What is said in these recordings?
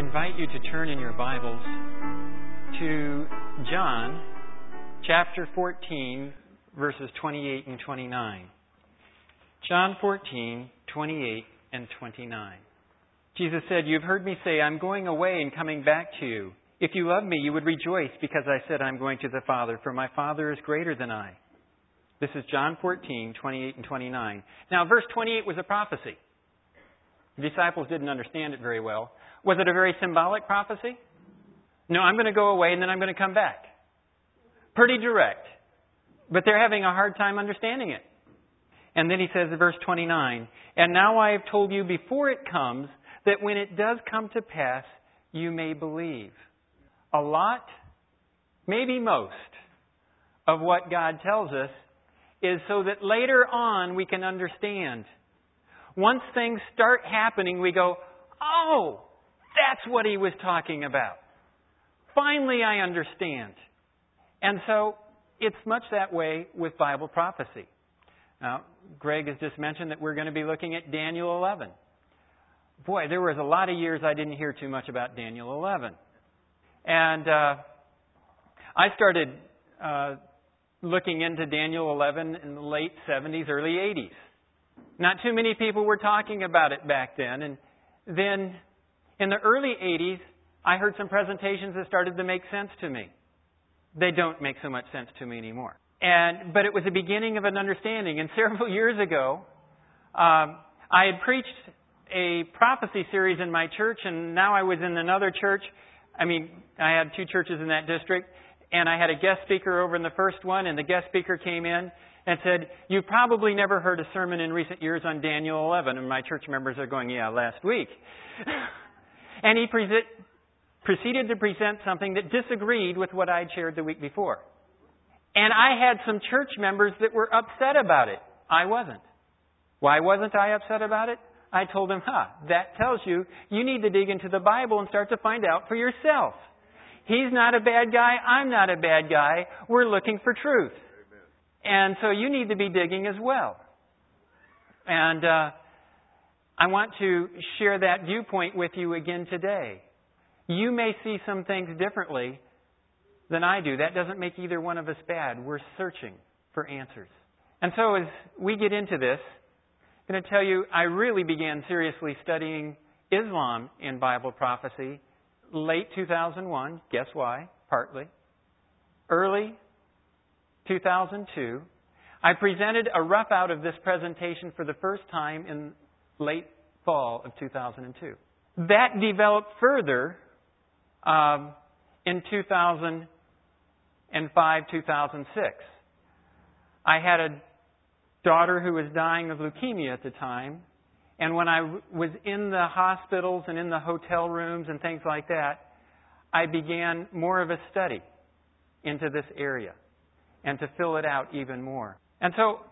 invite you to turn in your Bibles to John chapter 14, verses 28 and 29. John 14, 28 and 29. Jesus said, "You've heard me say, I'm going away and coming back to you. If you love me, you would rejoice because I said I'm going to the Father, for my Father is greater than I." This is John 14, 28 and 29. Now, verse 28 was a prophecy. The disciples didn't understand it very well. Was it a very symbolic prophecy? No, I'm going to go away and then I'm going to come back. Pretty direct. But they're having a hard time understanding it. And then he says in verse 29, "And now I have told you before it comes, that when it does come to pass, you may believe." A lot, maybe most, of what God tells us is so that later on we can understand. Once things start happening, we go, "Oh, that's what he was talking about. Finally, I understand." And so it's much that way with Bible prophecy. Now, Greg has just mentioned that we're going to be looking at Daniel 11. Boy, there was a lot of years I didn't hear too much about Daniel 11. And I started looking into Daniel 11 in the late 70s, early 80s. Not too many people were talking about it back then. And then in the early 80s, I heard some presentations that started to make sense to me. They don't make so much sense to me anymore. But it was the beginning of an understanding. And several years ago, I had preached a prophecy series in my church, and now I was in another church. I had two churches in that district, and I had a guest speaker over in the first one, and the guest speaker came in and said, "You've probably never heard a sermon in recent years on Daniel 11. And my church members are going, "Yeah, last week." And he proceeded to present something that disagreed with what I'd shared the week before. And I had some church members that were upset about it. I wasn't. Why wasn't I upset about it? I told them, that tells you need to dig into the Bible and start to find out for yourself. He's not a bad guy. I'm not a bad guy. We're looking for truth. Amen. And so you need to be digging as well. And I want to share that viewpoint with you again today. You may see some things differently than I do. That doesn't make either one of us bad. We're searching for answers. And so as we get into this, I'm going to tell you, I really began seriously studying Islam in Bible prophecy late 2001. Guess why? Partly. Early 2002. I presented a rough out of this presentation for the first time in late fall of 2002. That developed further in 2005, 2006. I had a daughter who was dying of leukemia at the time. And when I was in the hospitals and in the hotel rooms and things like that, I began more of a study into this area and to fill it out even more. And so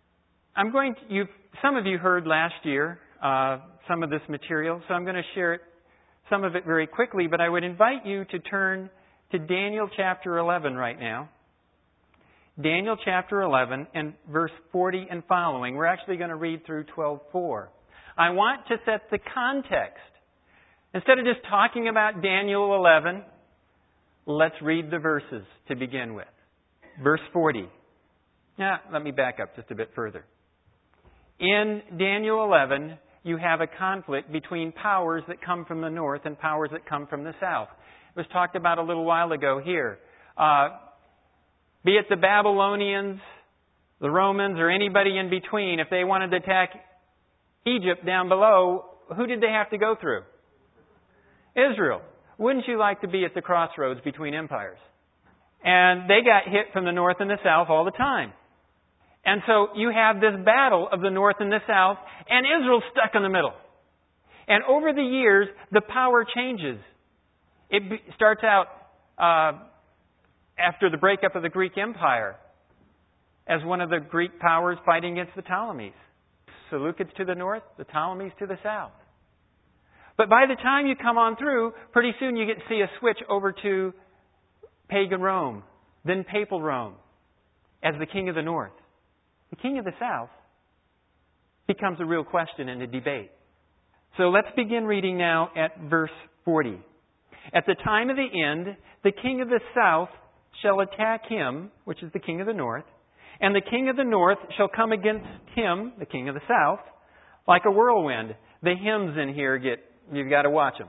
some of you heard last year some of this material, so I'm going to share some of it very quickly, but I would invite you to turn to Daniel chapter 11 right now. Daniel chapter 11 and verse 40 and following. We're actually going to read through 12:4. I want to set the context. Instead of just talking about Daniel 11, let's read the verses to begin with. Verse 40. Let me back up just a bit further. In Daniel 11, you have a conflict between powers that come from the north and powers that come from the south. It was talked about a little while ago here. Be it the Babylonians, the Romans, or anybody in between, if they wanted to attack Egypt down below, who did they have to go through? Israel. Wouldn't you like to be at the crossroads between empires? And they got hit from the north and the south all the time. And so you have this battle of the north and the south, and Israel's stuck in the middle. And over the years, the power changes. It starts out after the breakup of the Greek Empire as one of the Greek powers fighting against the Ptolemies. Seleucids to the north, the Ptolemies to the south. But by the time you come on through, pretty soon you get to see a switch over to pagan Rome, then papal Rome as the king of the north. The king of the south becomes a real question and a debate. So let's begin reading now at verse 40. At the time of the end, the king of the south shall attack him, which is the king of the north, and the king of the north shall come against him, the king of the south, like a whirlwind. The hymns in here you've got to watch them.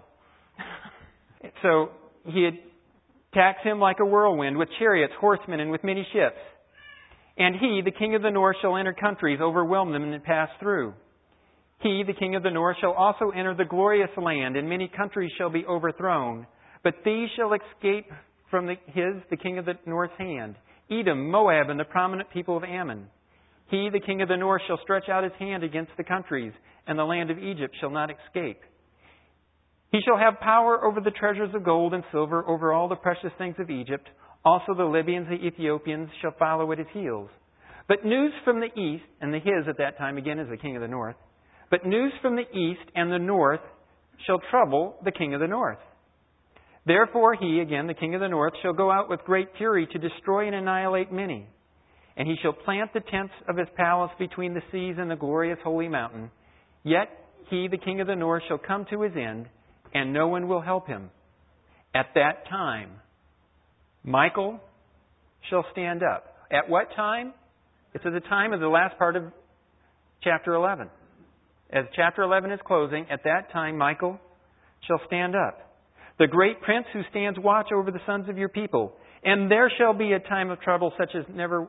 So he attacks him like a whirlwind with chariots, horsemen, and with many ships. And he, the king of the north, shall enter countries, overwhelm them, and pass through. He, the king of the north, shall also enter the glorious land, and many countries shall be overthrown. But these shall escape from the king of the north's hand, Edom, Moab, and the prominent people of Ammon. He, the king of the north, shall stretch out his hand against the countries, and the land of Egypt shall not escape. He shall have power over the treasures of gold and silver, over all the precious things of Egypt. Also the Libyans, the Ethiopians, shall follow at his heels. But news from the east, and the his at that time again is the king of the north, but news from the east and the north shall trouble the king of the north. Therefore he, again the king of the north, shall go out with great fury to destroy and annihilate many. And he shall plant the tents of his palace between the seas and the glorious holy mountain. Yet he, the king of the north, shall come to his end, and no one will help him. At that time, Michael shall stand up. At what time? It's at the time of the last part of chapter 11. As chapter 11 is closing, at that time Michael shall stand up. The great prince who stands watch over the sons of your people. And there shall be a time of trouble such as never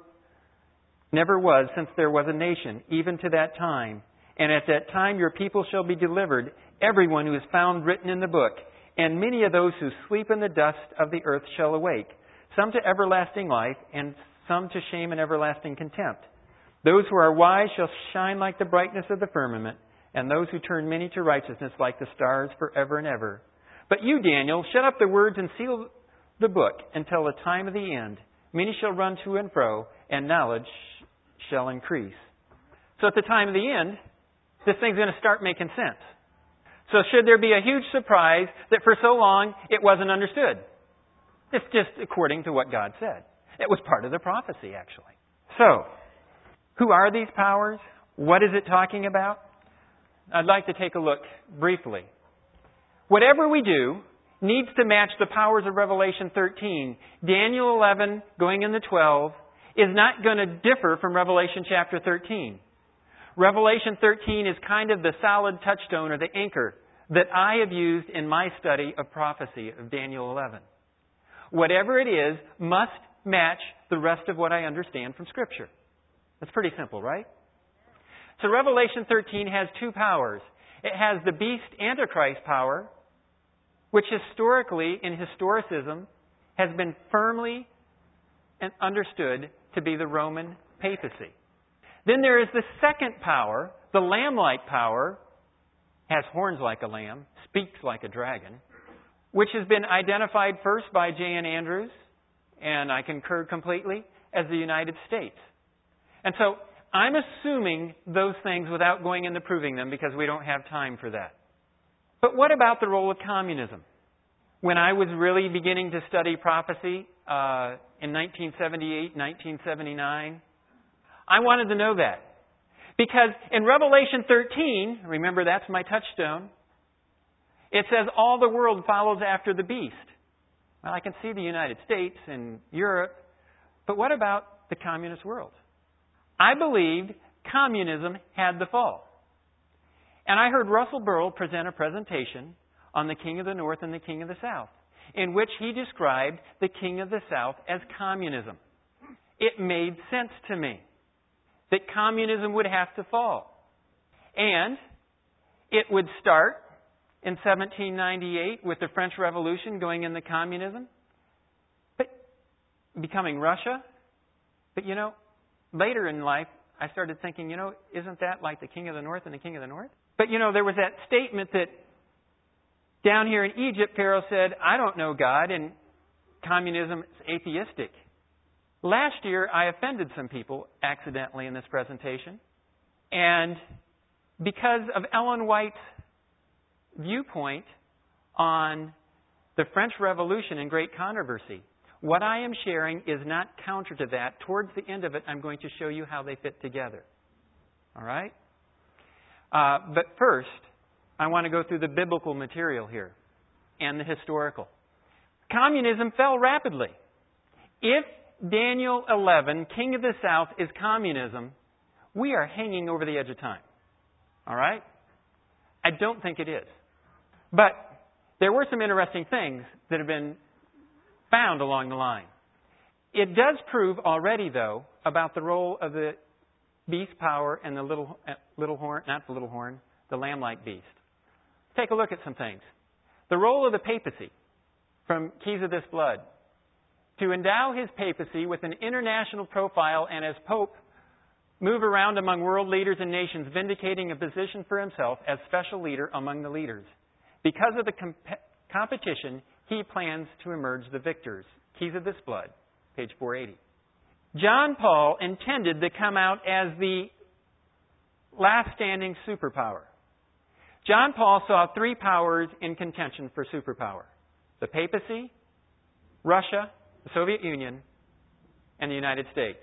was since there was a nation, even to that time. And at that time your people shall be delivered, everyone who is found written in the book. And many of those who sleep in the dust of the earth shall awake, some to everlasting life, and some to shame and everlasting contempt. Those who are wise shall shine like the brightness of the firmament, and those who turn many to righteousness like the stars forever and ever. But you, Daniel, shut up the words and seal the book until the time of the end. Many shall run to and fro, and knowledge shall increase. So at the time of the end, this thing's going to start making sense. So should there be a huge surprise that for so long it wasn't understood? It's just according to what God said. It was part of the prophecy, actually. So, who are these powers? What is it talking about? I'd like to take a look briefly. Whatever we do needs to match the powers of Revelation 13. Daniel 11 going into 12 is not going to differ from Revelation chapter 13. Revelation 13 is kind of the solid touchstone or the anchor that I have used in my study of prophecy of Daniel 11. Whatever it is must match the rest of what I understand from Scripture. That's pretty simple, right? So Revelation 13 has two powers. It has the beast Antichrist power, which historically, in historicism, has been firmly understood to be the Roman papacy. Then there is the second power, the lamb-like power, has horns like a lamb, speaks like a dragon, which has been identified first by J.N. Andrews, and I concur completely, as the United States. And so I'm assuming those things without going into proving them because we don't have time for that. But what about the role of communism? When I was really beginning to study prophecy in 1978, 1979, I wanted to know that. Because in Revelation 13, remember that's my touchstone, it says all the world follows after the beast. Well, I can see the United States and Europe, but what about the communist world? I believed communism had the fall. And I heard Russell Burrell present a presentation on the King of the North and the King of the South, in which he described the King of the South as communism. It made sense to me that communism would have to fall. And it would start in 1798 with the French Revolution going into communism, but becoming Russia. But later in life, I started thinking, isn't that like the King of the North and the King of the North? But there was that statement that down here in Egypt, Pharaoh said, I don't know God, and communism is atheistic. Last year, I offended some people accidentally in this presentation. And because of Ellen White's viewpoint on the French Revolution and Great Controversy, what I am sharing is not counter to that. Towards the end of it, I'm going to show you how they fit together. All right? But first, I want to go through the biblical material here and the historical. communism fell rapidly. If Daniel 11, King of the South, is communism, we are hanging over the edge of time. All right? I don't think it is. But there were some interesting things that have been found along the line. It does prove already, though, about the role of the beast power and the little horn, not the little horn, the lamb-like beast. Take a look at some things. The role of the papacy, from Keys of This Blood, to endow his papacy with an international profile and as Pope, move around among world leaders and nations, vindicating a position for himself as special leader among the leaders. Because of the competition, he plans to emerge the victors. Keys of This Blood, page 480. John Paul intended to come out as the last standing superpower. John Paul saw three powers in contention for superpower: the papacy, Russia, the Soviet Union, and the United States.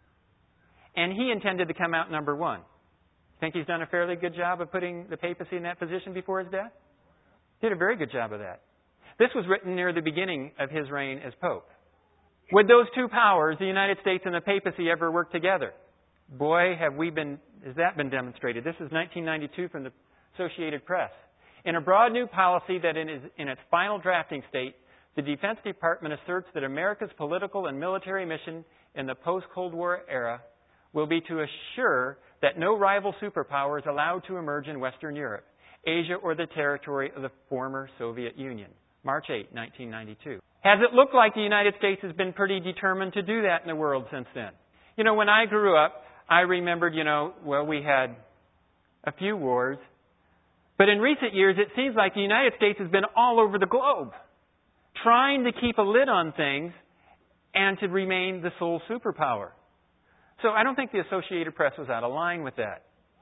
And he intended to come out number one. Think he's done a fairly good job of putting the papacy in that position before his death? Did a very good job of that. This was written near the beginning of his reign as Pope. Would those two powers, the United States and the papacy, ever work together? Boy, has that been demonstrated. This is 1992 from the Associated Press. In a broad new policy that is in its final drafting state, the Defense Department asserts that America's political and military mission in the post-Cold War era will be to assure that no rival superpower is allowed to emerge in Western Europe, Asia, or the territory of the former Soviet Union. March 8, 1992. Has it looked like the United States has been pretty determined to do that in the world since then? When I grew up, I remembered, we had a few wars. But in recent years, it seems like the United States has been all over the globe, trying to keep a lid on things and to remain the sole superpower. So I don't think the Associated Press was out of line with that.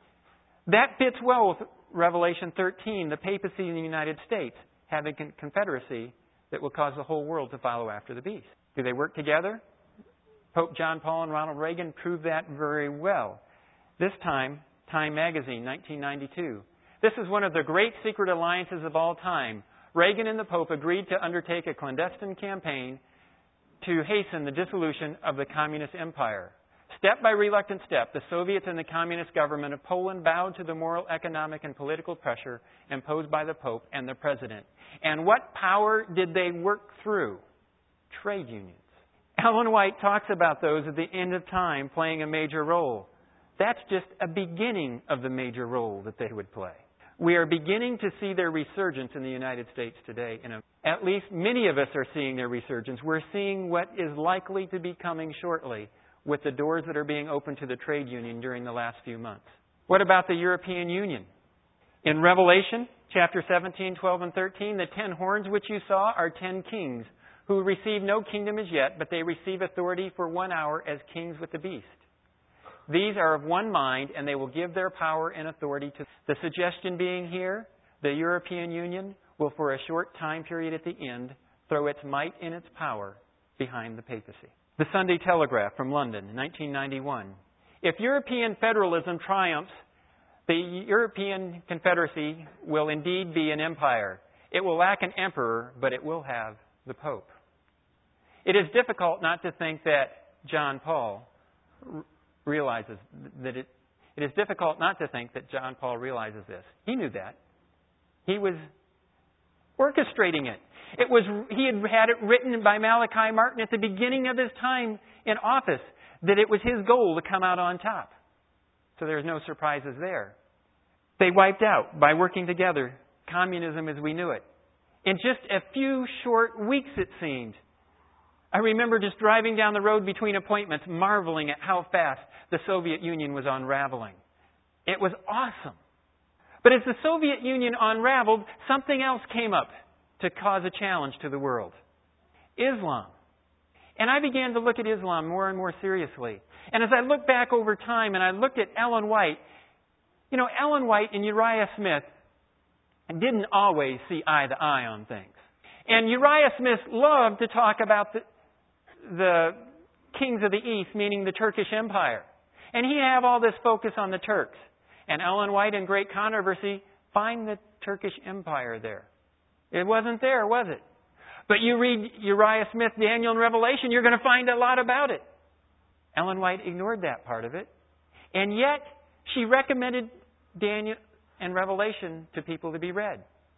That fits well with Revelation 13, the papacy in the United States having a confederacy that will cause the whole world to follow after the beast. Do they work together? Pope John Paul and Ronald Reagan proved that very well. This time, Time Magazine, 1992. This is one of the great secret alliances of all time. Reagan and the Pope agreed to undertake a clandestine campaign to hasten the dissolution of the communist empire. Step by reluctant step, the Soviets and the communist government of Poland bowed to the moral, economic, and political pressure imposed by the Pope and the President. And what power did they work through? Trade unions. Ellen White talks about those at the end of time playing a major role. That's just a beginning of the major role that they would play. We are beginning to see their resurgence in the United States today. At least many of us are seeing their resurgence. We're seeing what is likely to be coming shortly with the doors that are being opened to the trade union during the last few months. What about the European Union? In Revelation, chapter 17, 12, and 13, the 10 horns which you saw are 10 kings who receive no kingdom as yet, but they receive authority for 1 hour as kings with the beast. These are of one mind, and they will give their power and authority to the suggestion being here, the European Union will for a short time period at the end throw its might and its power behind the papacy. The Sunday Telegraph from London, 1991. If European federalism triumphs, the European Confederacy will indeed be an empire. It will lack an emperor, but it will have the Pope. It is difficult not to think that John Paul realizes that it is difficult not to think that John Paul realizes this. He knew that. He was orchestrating it. He had it written by Malachi Martin at the beginning of his time in office that it was his goal to come out on top. So there's no surprises there. They wiped out, by working together, communism as we knew it. In just a few short weeks, it seemed. I remember just driving down the road between appointments, marveling at how fast the Soviet Union was unraveling. It was awesome. But as the Soviet Union unraveled, something else came up to cause a challenge to the world. Islam. And I began to look at Islam more and more seriously. And as I look back over time and I looked at Ellen White, Ellen White and Uriah Smith didn't always see eye to eye on things. And Uriah Smith loved to talk about the kings of the East, meaning the Turkish Empire. And he'd have all this focus on the Turks. And Ellen White, in great controversy, find the Turkish Empire there. It wasn't there, was it? But you read Uriah Smith, Daniel, and Revelation, you're going to find a lot about it. Ellen White ignored that part of it. And yet, she recommended Daniel and Revelation to people to be read.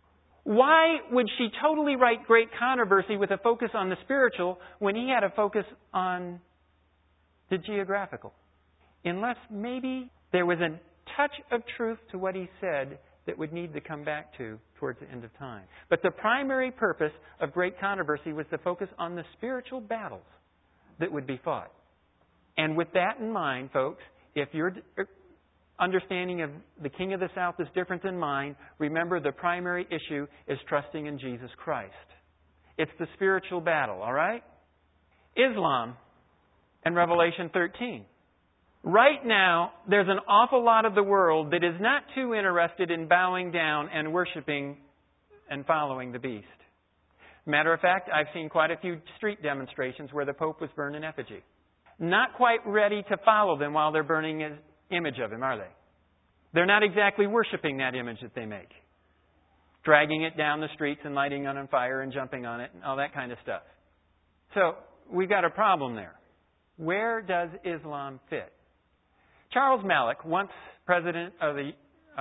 Why would she totally write Great Controversy with a focus on the spiritual when he had a focus on the geographical? Unless maybe there was a touch of truth to what he said that would need to come back to towards the end of time. But the primary purpose of Great Controversy was to focus on the spiritual battles that would be fought. And with that in mind, folks, if your understanding of the King of the South is different than mine, remember the primary issue is trusting in Jesus Christ. It's the spiritual battle, all right? Islam and Revelation 13. Right now, there's an awful lot of the world that is not too interested in bowing down and worshiping and following the beast. Matter of fact, I've seen quite a few street demonstrations where the Pope was burned in effigy. Not quite ready to follow them while they're burning an image of him, are they? They're not exactly worshiping that image that they make. Dragging it down the streets and lighting it on fire and jumping on it and all that kind of stuff. So, we've got a problem there. Where does Islam fit? Charles Malik, once president of the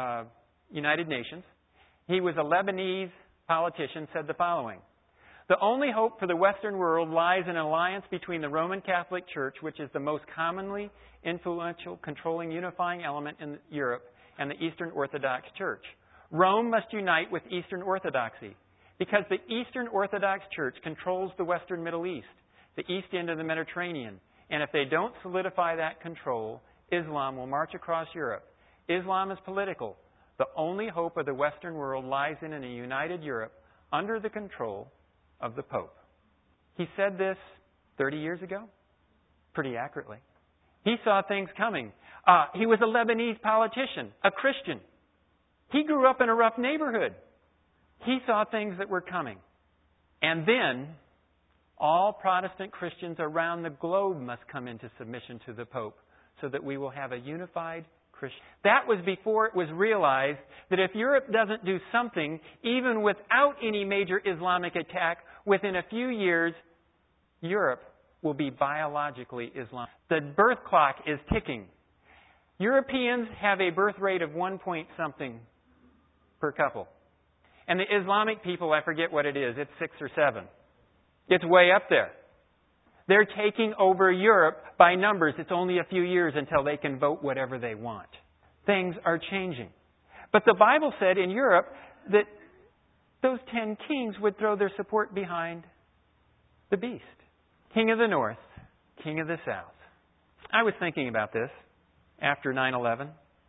United Nations, he was a Lebanese politician, said the following: "The only hope for the Western world lies in an alliance between the Roman Catholic Church, which is the most commonly influential, controlling, unifying element in Europe, and the Eastern Orthodox Church. Rome must unite with Eastern Orthodoxy, because the Eastern Orthodox Church controls the Western Middle East, the east end of the Mediterranean, and if they don't solidify that control, Islam will march across Europe. Islam is political. The only hope of the Western world lies in a united Europe under the control of the Pope." He said this 30 years ago, pretty accurately. He saw things coming. He was a Lebanese politician, a Christian. He grew up in a rough neighborhood. He saw things that were coming. And then, all Protestant Christians around the globe must come into submission to the Pope, so that we will have a unified Christian. That was before it was realized that if Europe doesn't do something, even without any major Islamic attack, within a few years, Europe will be biologically Islamic. The birth clock is ticking. Europeans have a birth rate of 1 point something per couple. And the Islamic people, I forget what it is, it's 6 or 7. It's way up there. They're taking over Europe by numbers. It's only a few years until they can vote whatever they want. Things are changing. But the Bible said in Europe that those 10 kings would throw their support behind the beast. King of the North, King of the South. I was thinking about this after 9/11.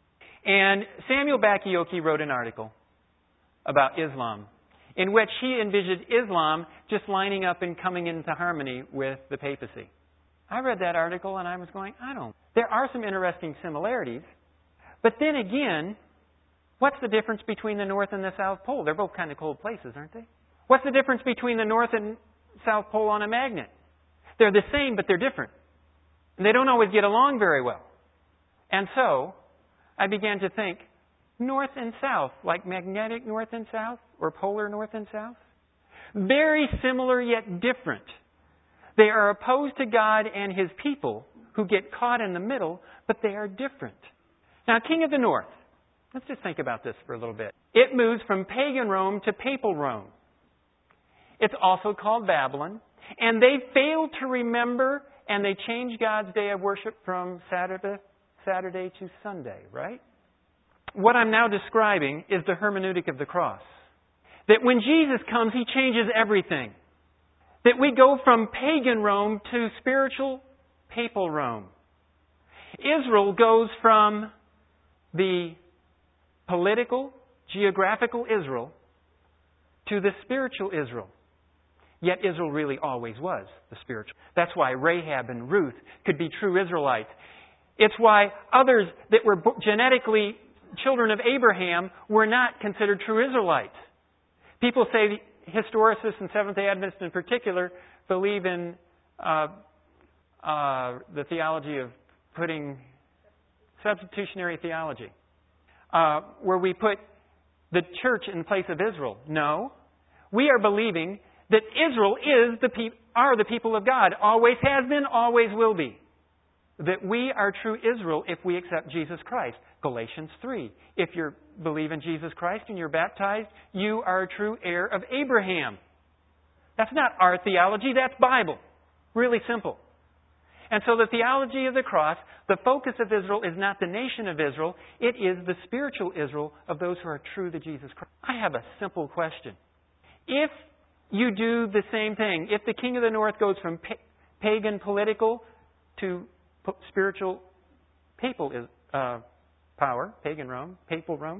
And Samuel Bakioki wrote an article about Islam, in which he envisioned Islam just lining up and coming into harmony with the papacy. I read that article and I was going, there are some interesting similarities. But then again, what's the difference between the North and the South Pole? They're both kind of cold places, aren't they? What's the difference between the North and South Pole on a magnet? They're the same, but they're different. And they don't always get along very well. And so, I began to think, North and South, like magnetic North and South, or polar North and South? Very similar yet different. They are opposed to God and His people who get caught in the middle, but they are different. Now, King of the North. Let's just think about this for a little bit. It moves from pagan Rome to papal Rome. It's also called Babylon. And they failed to remember, and they changed God's day of worship from Saturday to Sunday, right? What I'm now describing is the hermeneutic of the cross. That when Jesus comes, He changes everything. That we go from pagan Rome to spiritual papal Rome. Israel goes from the political, geographical Israel to the spiritual Israel. Yet Israel really always was the spiritual. That's why Rahab and Ruth could be true Israelites. It's why others that were genetically children of Abraham were not considered true Israelites. People say, historicists and Seventh-day Adventists in particular, believe in the theology of putting substitutionary theology, where we put the church in place of Israel. No. We are believing that Israel are the people of God, always has been, always will be. That we are true Israel if we accept Jesus Christ. Galatians 3. If you believe in Jesus Christ and you're baptized, you are a true heir of Abraham. That's not our theology, that's Bible. Really simple. And so the theology of the cross, the focus of Israel is not the nation of Israel, it is the spiritual Israel of those who are true to Jesus Christ. I have a simple question. If you do the same thing, if the king of the north goes from pagan political to spiritual papal power, pagan Rome, papal Rome,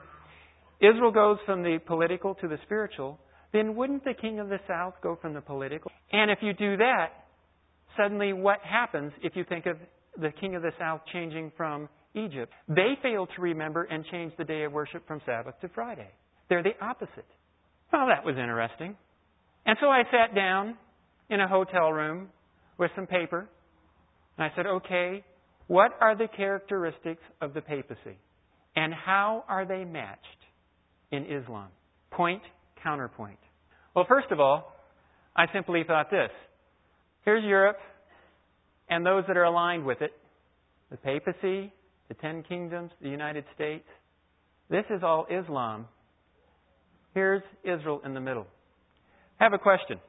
Israel goes from the political to the spiritual, then wouldn't the king of the south go from the political? And if you do that, suddenly what happens if you think of the king of the south changing from Egypt? They fail to remember and change the day of worship from Sabbath to Friday. They're the opposite. Well, that was interesting. And so I sat down in a hotel room with some paper, and I said, okay, what are the characteristics of the papacy? And how are they matched in Islam? Point, counterpoint. Well, first of all, I simply thought this. Here's Europe and those that are aligned with it. The papacy, the 10 kingdoms, the United States. This is all Islam. Here's Israel in the middle. I have a question.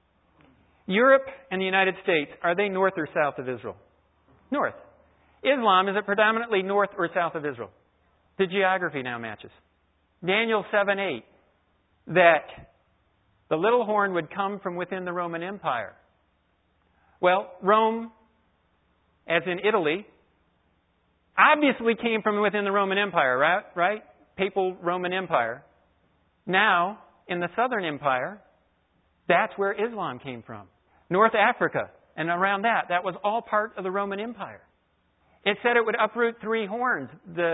Europe and the United States, are they north or south of Israel? North. Islam, is it predominantly north or south of Israel? The geography now matches. Daniel 7:8, that the little horn would come from within the Roman Empire. Well, Rome, as in Italy, obviously came from within the Roman Empire, right? Papal Roman Empire. Now, in the Southern Empire, that's where Islam came from. North Africa and around that was all part of the Roman Empire. It said it would uproot 3 horns.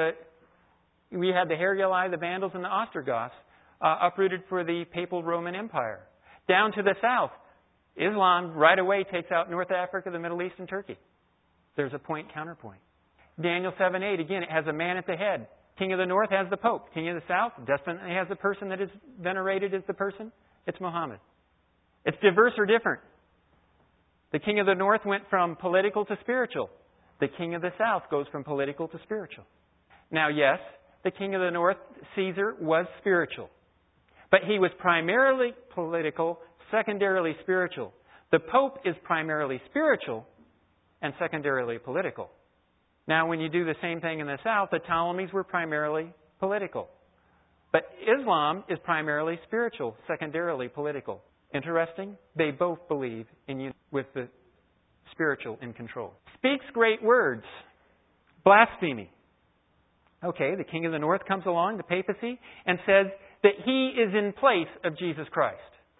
We had the Heruli, the Vandals, and the Ostrogoths uprooted for the Papal Roman Empire. Down to the south, Islam right away takes out North Africa, the Middle East, and Turkey. There's a point-counterpoint. Daniel 7:8, again, it has a man at the head. King of the north has the Pope. King of the south definitely has the person that is venerated as the person. It's Muhammad. It's diverse or different. The king of the north went from political to spiritual. The king of the south goes from political to spiritual. Now, yes, the king of the north, Caesar, was spiritual. But he was primarily political, secondarily spiritual. The Pope is primarily spiritual and secondarily political. Now, when you do the same thing in the south, the Ptolemies were primarily political. But Islam is primarily spiritual, secondarily political. Interesting? They both believe in with the spiritual in control. Speaks great words. Blasphemy. Okay, the king of the north comes along, the papacy, and says that he is in place of Jesus Christ.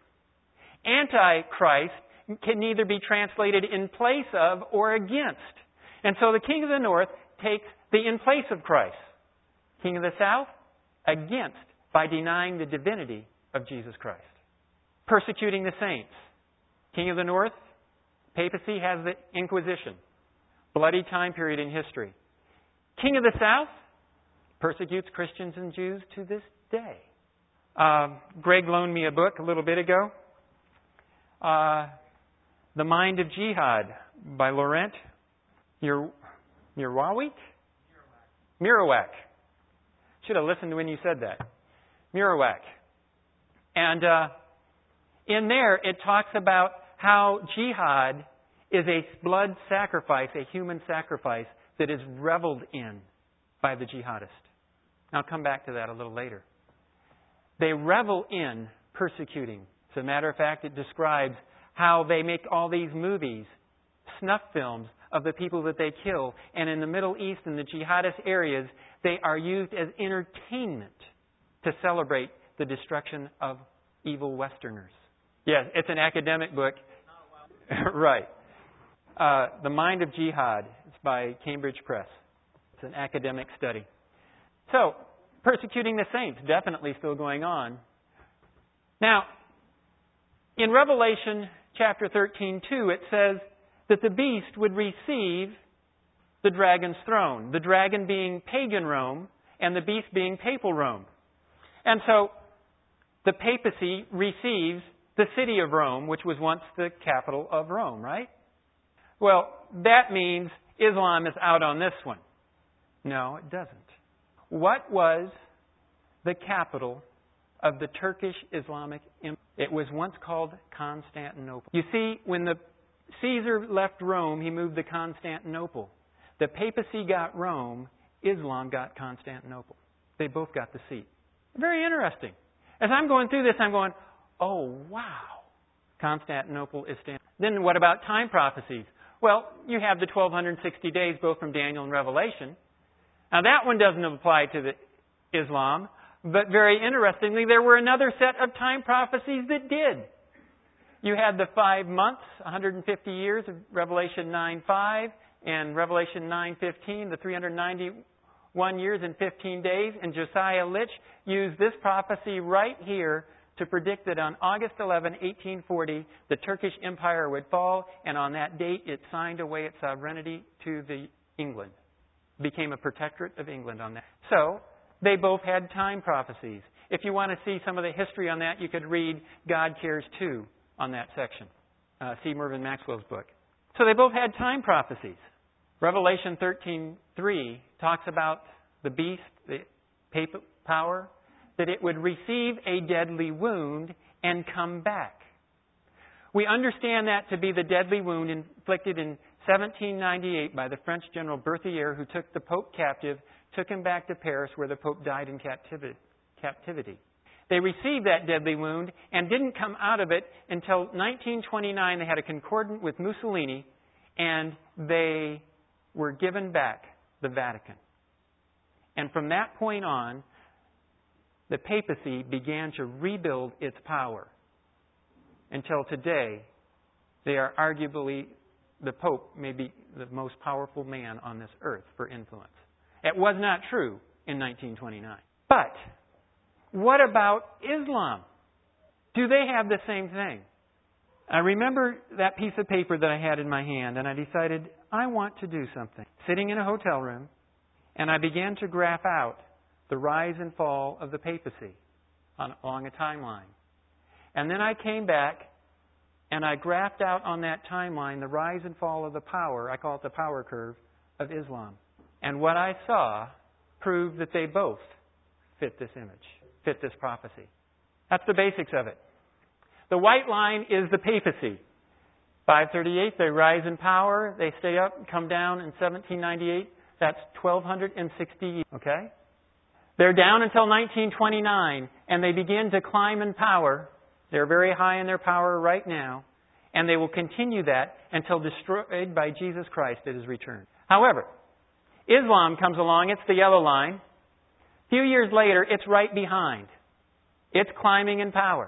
Antichrist can neither be translated in place of or against. And so the king of the north takes the in place of Christ. King of the south, against, by denying the divinity of Jesus Christ. Persecuting the saints. King of the north, papacy has the Inquisition. Bloody time period in history. King of the south persecutes Christians and Jews to this day. Greg loaned me a book a little bit ago. The Mind of Jihad by Laurent Mirawak? Mirawak. Should have listened when you said that. Mirawak. And in there it talks about how jihad is a blood sacrifice, a human sacrifice that is reveled in by the jihadist. I'll come back to that a little later. They revel in persecuting. As a matter of fact, it describes how they make all these movies, snuff films, of the people that they kill. And in the Middle East, in the jihadist areas, they are used as entertainment to celebrate the destruction of evil Westerners. Yes, it's an academic book. Right. The Mind of Jihad. It's by Cambridge Press. It's an academic study. So, persecuting the saints, definitely still going on. Now, in Revelation chapter 13:2, it says that the beast would receive the dragon's throne. The dragon being pagan Rome and the beast being papal Rome. And so, the papacy receives the city of Rome, which was once the capital of Rome, right? Well, that means Islam is out on this one. No, it doesn't. What was the capital of the Turkish Islamic Empire? It was once called Constantinople. You see, when the Caesar left Rome, he moved to Constantinople. The papacy got Rome, Islam got Constantinople. They both got the seat. Very interesting. As I'm going through this, I'm going, oh, wow. Constantinople is standing. Then what about time prophecies? Well, you have the 1260 days, both from Daniel and Revelation. Now, that one doesn't apply to the Islam, but very interestingly, there were another set of time prophecies that did. You had the 5 months, 150 years of Revelation 9:5 and Revelation 9:15, the 391 years and 15 days. And Josiah Litch used this prophecy right here to predict that on August 11, 1840, the Turkish Empire would fall, and on that date it signed away its sovereignty to England. Became a protectorate of England on that. So, they both had time prophecies. If you want to see some of the history on that, you could read God Cares Too on that section. See Mervyn Maxwell's book. So they both had time prophecies. Revelation 13:3 talks about the beast, the papal power, that it would receive a deadly wound and come back. We understand that to be the deadly wound inflicted in 1798 by the French general Berthier, who took the Pope captive, took him back to Paris, where the Pope died in captivity. They received that deadly wound and didn't come out of it until 1929. They had a concordant with Mussolini, and they were given back the Vatican. And from that point on, the papacy began to rebuild its power. Until today, they are arguably, the Pope may be the most powerful man on this earth for influence. It was not true in 1929. But what about Islam? Do they have the same thing? I remember that piece of paper that I had in my hand, and I decided I want to do something. Sitting in a hotel room, and I began to graph out the rise and fall of the papacy along a timeline. And then I came back and I graphed out on that timeline the rise and fall of the power, I call it the power curve, of Islam. And what I saw proved that they both fit this image, fit this prophecy. That's the basics of it. The white line is the papacy. 538, they rise in power, they stay up and come down in 1798. That's 1260 years. Okay? They're down until 1929, and they begin to climb in power. They're very high in their power right now, and they will continue that until destroyed by Jesus Christ at His return. However, Islam comes along, it's the yellow line. A few years later, it's right behind. It's climbing in power.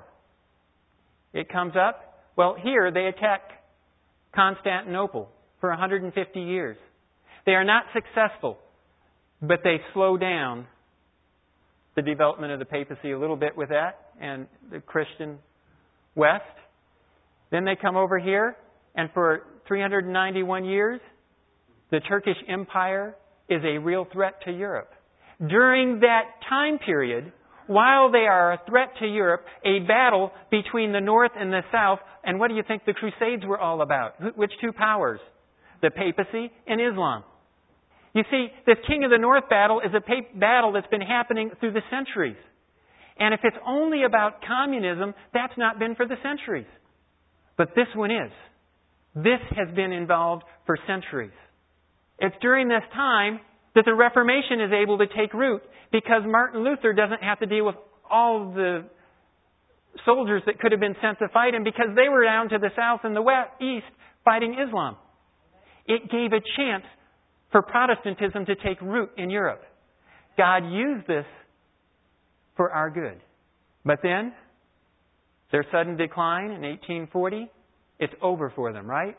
It comes up. Well, here they attack Constantinople for 150 years. They are not successful, but they slow down the development of the papacy a little bit with that and the Christian West. Then they come over here, and for 391 years, the Turkish Empire is a real threat to Europe. During that time period, while they are a threat to Europe, a battle between the North and the South, and what do you think the Crusades were all about? Which two powers? The papacy and Islam. You see, this King of the North battle is a battle that's been happening through the centuries. And if it's only about communism, that's not been for the centuries. But this one is. This has been involved for centuries. It's during this time that the Reformation is able to take root, because Martin Luther doesn't have to deal with all the soldiers that could have been sent to fight him, because they were down to the south and the east fighting Islam. It gave a chance for Protestantism to take root in Europe. God used this for our good. But then, their sudden decline in 1840, it's over for them, right?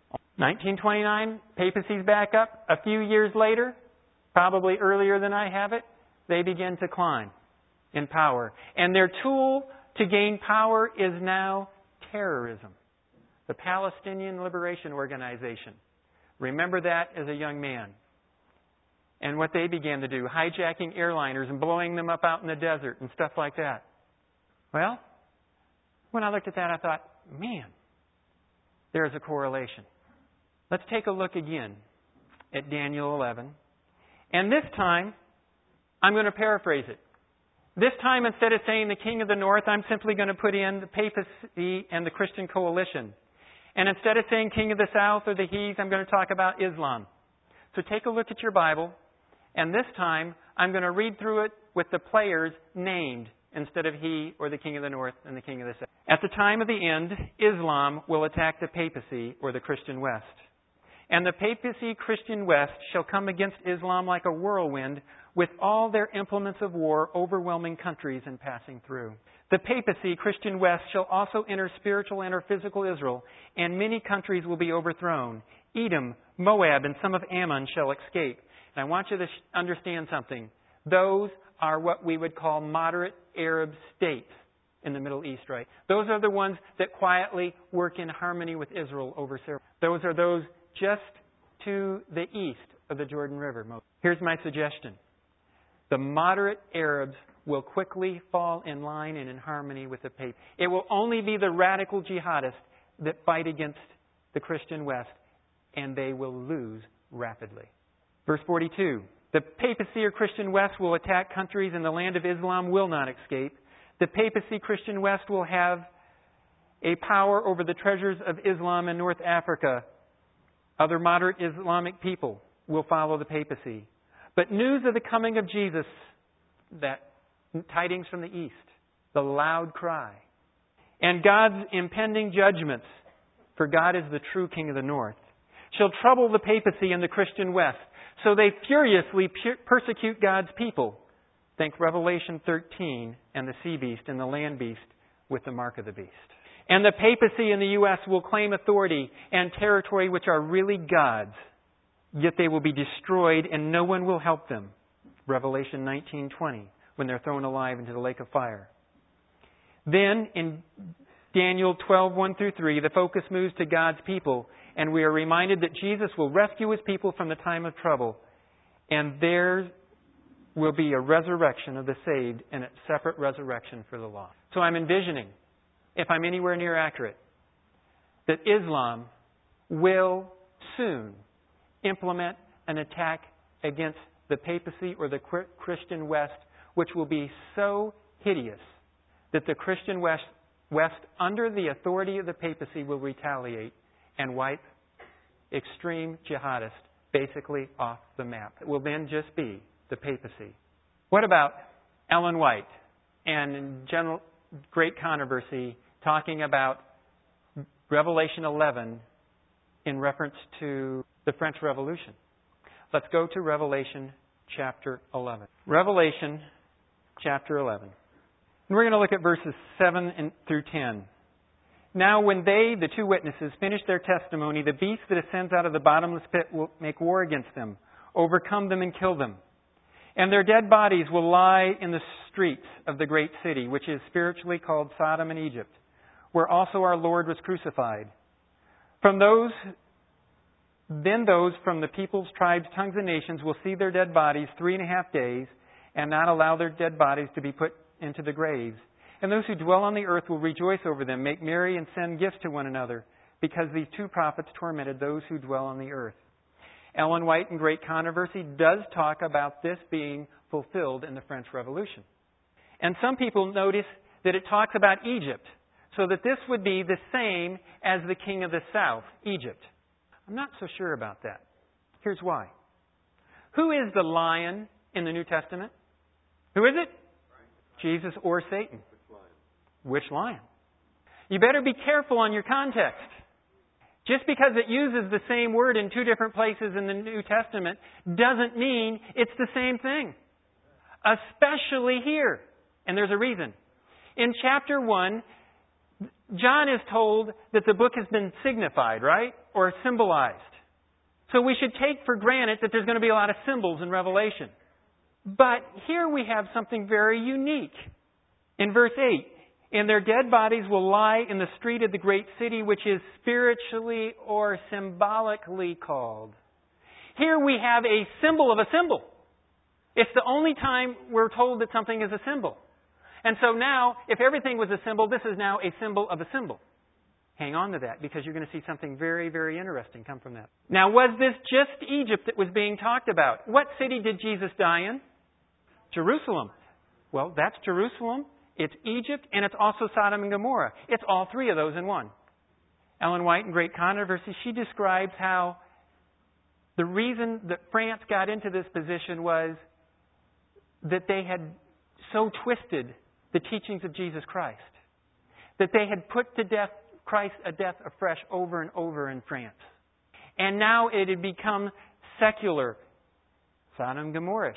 1929, papacy's back up. A few years later, probably earlier than I have it, they begin to climb in power. And their tool to gain power is now terrorism. The Palestinian Liberation Organization. Remember that as a young man. And what they began to do, hijacking airliners and blowing them up out in the desert and stuff like that. Well, When I looked at that, I thought, man, there's a correlation. Let's take a look again at Daniel 11. And this time, I'm going to paraphrase it. This time, instead of saying the king of the north, I'm simply going to put in the papacy and the Christian coalition. And instead of saying king of the south or the He's, I'm going to talk about Islam. So take a look at your Bible. And this time, I'm going to read through it with the players named instead of he or the king of the north and the king of the south. At the time of the end, Islam will attack the papacy or the Christian west. And the papacy Christian west shall come against Islam like a whirlwind, with all their implements of war overwhelming countries and passing through. The papacy Christian west shall also enter spiritual and or physical Israel, and many countries will be overthrown. Edom, Moab, and some of Ammon shall escape. And I want you to understand something. Those are what we would call moderate Arab states in the Middle East, right? Those are the ones that quietly work in harmony with Israel over Syria. Those are those just to the east of the Jordan River. Here's my suggestion. The moderate Arabs will quickly fall in line and in harmony with the papacy. It will only be the radical jihadists that fight against the Christian West, and they will lose rapidly. Verse 42. The papacy or Christian West will attack countries, and the land of Islam will not escape. The papacy Christian West will have a power over the treasures of Islam in North Africa. Other moderate Islamic people will follow the papacy. But news of the coming of Jesus, that tidings from the east, the loud cry, and God's impending judgments, for God is the true king of the north, shall trouble the papacy and the Christian west. So they furiously persecute God's people. Think Revelation 13 and the sea beast and the land beast with the mark of the beast. And the papacy in the U.S. will claim authority and territory which are really God's. Yet they will be destroyed and no one will help them. Revelation 19:20, when they're thrown alive into the lake of fire. Then in Daniel 12:1-3, the focus moves to God's people, and we are reminded that Jesus will rescue His people from the time of trouble, and there will be a resurrection of the saved and a separate resurrection for the lost. So I'm envisioning, if I'm anywhere near accurate, that Islam will soon implement an attack against the papacy or the Christian West, which will be so hideous that the Christian West, under the authority of the papacy, will retaliate and wipe extreme jihadists basically off the map. It will then just be the papacy. What about Ellen White and general great controversy talking about Revelation 11 in reference to the French Revolution? Let's go to Revelation chapter 11. Revelation chapter 11. And we're going to look at verses 7 through 10. Now when they, the two witnesses, finish their testimony, the beast that ascends out of the bottomless pit will make war against them, overcome them and kill them. And their dead bodies will lie in the streets of the great city, which is spiritually called Sodom and Egypt, where also our Lord was crucified. Then those from the peoples, tribes, tongues, and nations will see their dead bodies 3.5 days and not allow their dead bodies to be put into the graves. And those who dwell on the earth will rejoice over them, make merry and send gifts to one another, because these two prophets tormented those who dwell on the earth. Ellen White in Great Controversy does talk about this being fulfilled in the French Revolution. And some people notice that it talks about Egypt, so that this would be the same as the king of the south, Egypt. I'm not so sure about that. Here's why. Who is the lion in the New Testament? Who is it? Jesus or Satan? Which lion? You better be careful on your context. Just because it uses the same word in two different places in the New Testament doesn't mean it's the same thing. Especially here. And there's a reason. In chapter 1, John is told that the book has been signified, right? Or symbolized. So we should take for granted that there's going to be a lot of symbols in Revelation. But here we have something very unique. In verse 8, and their dead bodies will lie in the street of the great city, which is spiritually or symbolically called. Here we have a symbol of a symbol. It's the only time we're told that something is a symbol. And so now, if everything was a symbol, this is now a symbol of a symbol. Hang on to that, because you're going to see something very, very interesting come from that. Now, was this just Egypt that was being talked about? What city did Jesus die in? Jerusalem. Well, that's Jerusalem, it's Egypt, and it's also Sodom and Gomorrah. It's all three of those in one. Ellen White, in Great Controversy, she describes how the reason that France got into this position was that they had so twisted the teachings of Jesus Christ, that they had put to death Christ a death afresh over and over in France. And now it had become secular, Sodom and Gomorrah.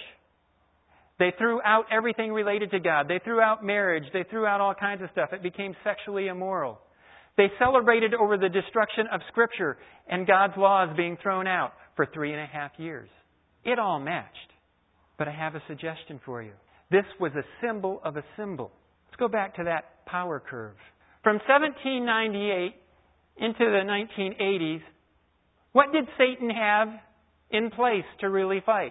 They threw out everything related to God. They threw out marriage. They threw out all kinds of stuff. It became sexually immoral. They celebrated over the destruction of Scripture and God's laws being thrown out for 3.5 years. It all matched. But I have a suggestion for you. This was a symbol of a symbol. Let's go back to that power curve. From 1798 into the 1980s, what did Satan have in place to really fight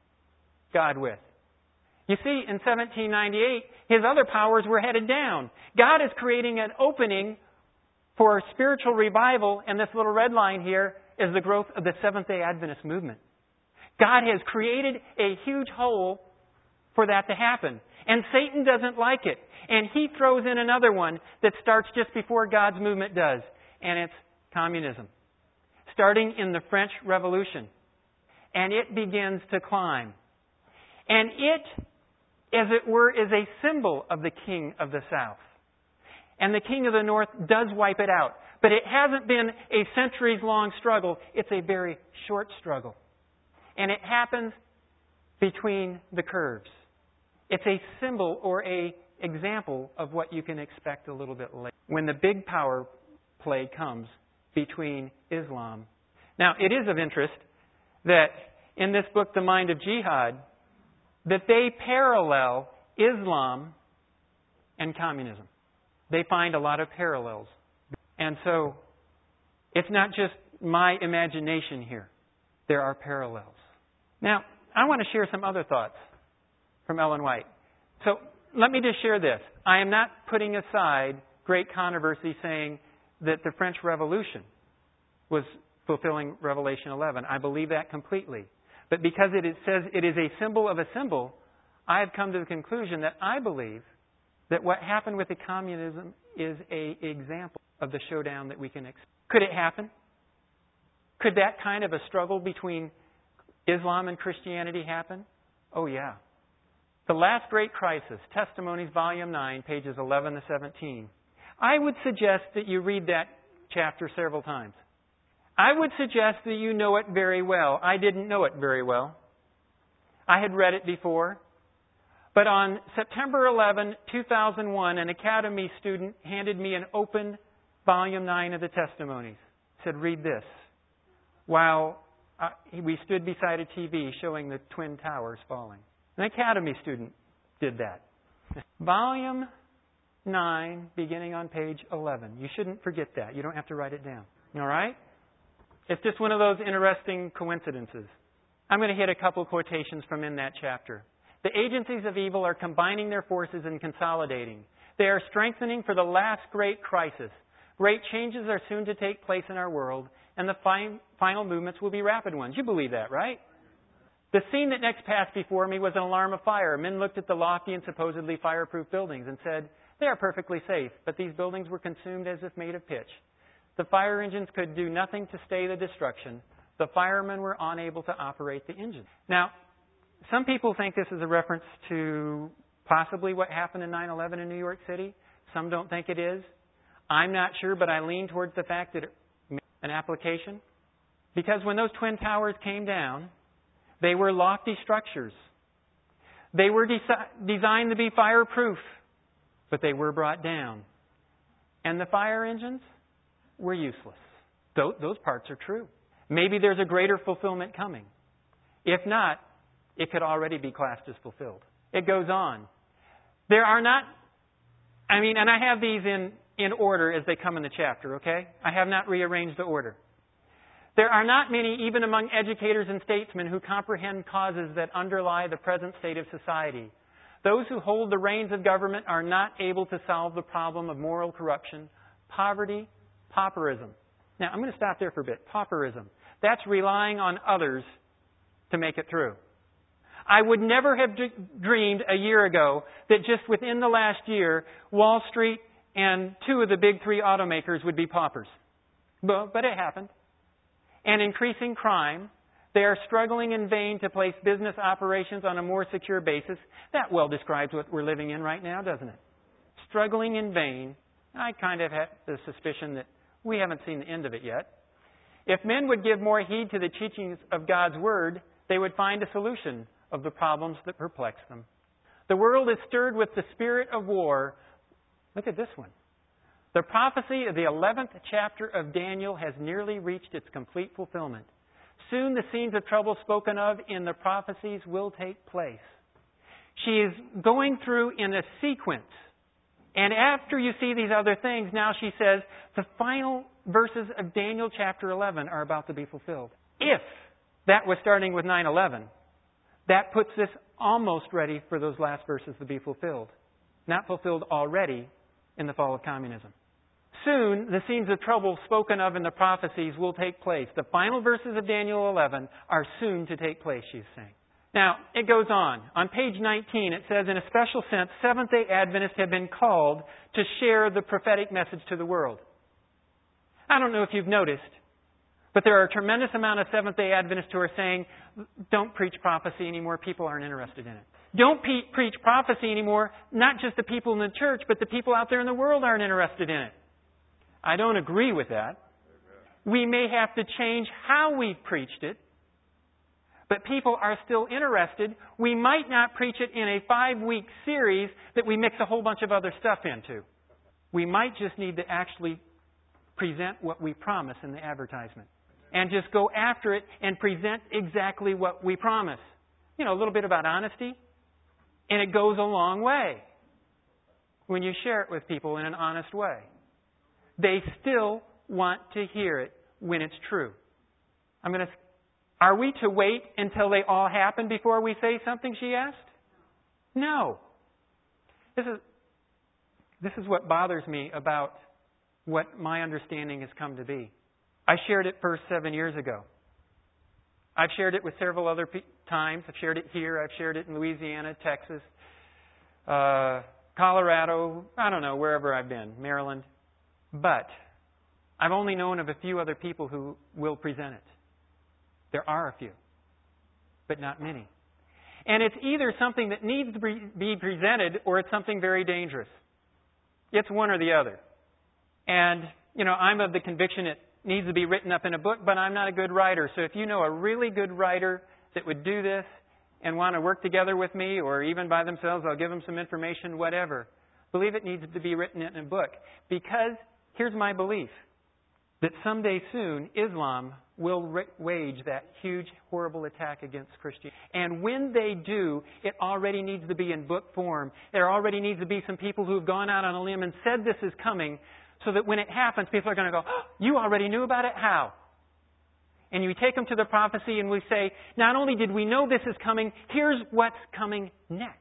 God with? You see, in 1798, his other powers were headed down. God is creating an opening for spiritual revival, and this little red line here is the growth of the Seventh-day Adventist movement. God has created a huge hole for that to happen. And Satan doesn't like it. And he throws in another one that starts just before God's movement does. And it's communism. Starting in the French Revolution. And it begins to climb. And it, as it were, is a symbol of the king of the South. And the king of the North does wipe it out. But it hasn't been a centuries-long struggle. It's a very short struggle. And it happens between the curves. It's a symbol or a example of what you can expect a little bit later, when the big power play comes between Islam. Now, it is of interest that in this book, The Mind of Jihad, that they parallel Islam and communism. They find a lot of parallels. And so, it's not just my imagination here. There are parallels. Now, I want to share some other thoughts from Ellen White. So, let me just share this. I am not putting aside Great Controversy saying that the French Revolution was fulfilling Revelation 11. I believe that completely. But because it says it is a symbol of a symbol, I have come to the conclusion that I believe that what happened with the communism is an example of the showdown that we can expect. Could it happen? Could that kind of a struggle between Islam and Christianity happen? Oh, yeah. The Last Great Crisis, Testimonies, Volume 9, pages 11 to 17. I would suggest that you read that chapter several times. I would suggest that you know it very well. I didn't know it very well. I had read it before. But on September 11, 2001, an Academy student handed me an open Volume 9 of the Testimonies. Said, read this. While we stood beside a TV showing the Twin Towers falling. An Academy student did that. Volume 9, beginning on page 11. You shouldn't forget that. You don't have to write it down. All right? It's just one of those interesting coincidences. I'm going to hit a couple quotations from in that chapter. The agencies of evil are combining their forces and consolidating. They are strengthening for the last great crisis. Great changes are soon to take place in our world, and the final movements will be rapid ones. You believe that, right? The scene that next passed before me was an alarm of fire. Men looked at the lofty and supposedly fireproof buildings and said, they are perfectly safe, but these buildings were consumed as if made of pitch. The fire engines could do nothing to stay the destruction. The firemen were unable to operate the engines. Now, some people think this is a reference to possibly what happened in 9/11 in New York City. Some don't think it is. I'm not sure, but I lean towards the fact that it made an application. Because when those Twin Towers came down, they were lofty structures. They were designed to be fireproof, but they were brought down. And the fire engines were useless. Those parts are true. Maybe there's a greater fulfillment coming. If not, it could already be classed as fulfilled. It goes on. There are not, and I have these in order as they come in the chapter, okay? I have not rearranged the order. There are not many, even among educators and statesmen, who comprehend causes that underlie the present state of society. Those who hold the reins of government are not able to solve the problem of moral corruption, poverty, pauperism. Now, I'm going to stop there for a bit. Pauperism. That's relying on others to make it through. I would never have dreamed a year ago that just within the last year, Wall Street and 2 of the big 3 automakers would be paupers. But it happened. And increasing crime. They are struggling in vain to place business operations on a more secure basis. That well describes what we're living in right now, doesn't it? Struggling in vain. I kind of have the suspicion that we haven't seen the end of it yet. If men would give more heed to the teachings of God's Word, they would find a solution of the problems that perplex them. The world is stirred with the spirit of war. Look at this one. The prophecy of the 11th chapter of Daniel has nearly reached its complete fulfillment. Soon the scenes of trouble spoken of in the prophecies will take place. She is going through in a sequence. And after you see these other things, now she says the final verses of Daniel chapter 11 are about to be fulfilled. If that was starting with 9/11, that puts this almost ready for those last verses to be fulfilled. Not fulfilled already in the fall of communism. Soon, the scenes of trouble spoken of in the prophecies will take place. The final verses of Daniel 11 are soon to take place, she's saying. Now, it goes on. On page 19, it says, in a special sense, Seventh-day Adventists have been called to share the prophetic message to the world. I don't know if you've noticed, but there are a tremendous amount of Seventh-day Adventists who are saying, don't preach prophecy anymore. People aren't interested in it. Don't preach prophecy anymore. Not just the people in the church, but the people out there in the world aren't interested in it. I don't agree with that. We may have to change how we've preached it, but people are still interested. We might not preach it in a 5-week series that we mix a whole bunch of other stuff into. We might just need to actually present what we promise in the advertisement and just go after it and present exactly what we promise. You know, a little bit about honesty, and it goes a long way when you share it with people in an honest way. They still want to hear it when it's true. Are we to wait until they all happen before we say something, she asked? No. This is what bothers me about what my understanding has come to be. I shared it first 7 years ago. I've shared it with several other times. I've shared it here. I've shared it in Louisiana, Texas, Colorado, I don't know, wherever I've been, Maryland. But I've only known of a few other people who will present it. There are a few, but not many. And it's either something that needs to be presented or it's something very dangerous. It's one or the other. And, I'm of the conviction it needs to be written up in a book, but I'm not a good writer. So if you know a really good writer that would do this and want to work together with me or even by themselves, I'll give them some information, whatever. Believe it needs to be written in a book. Because here's my belief, that someday soon Islam will wage that huge, horrible attack against Christianity. And when they do, it already needs to be in book form. There already needs to be some people who have gone out on a limb and said this is coming, so that when it happens, people are going to go, oh, you already knew about it? How? And you take them to the prophecy and we say, not only did we know this is coming, here's what's coming next.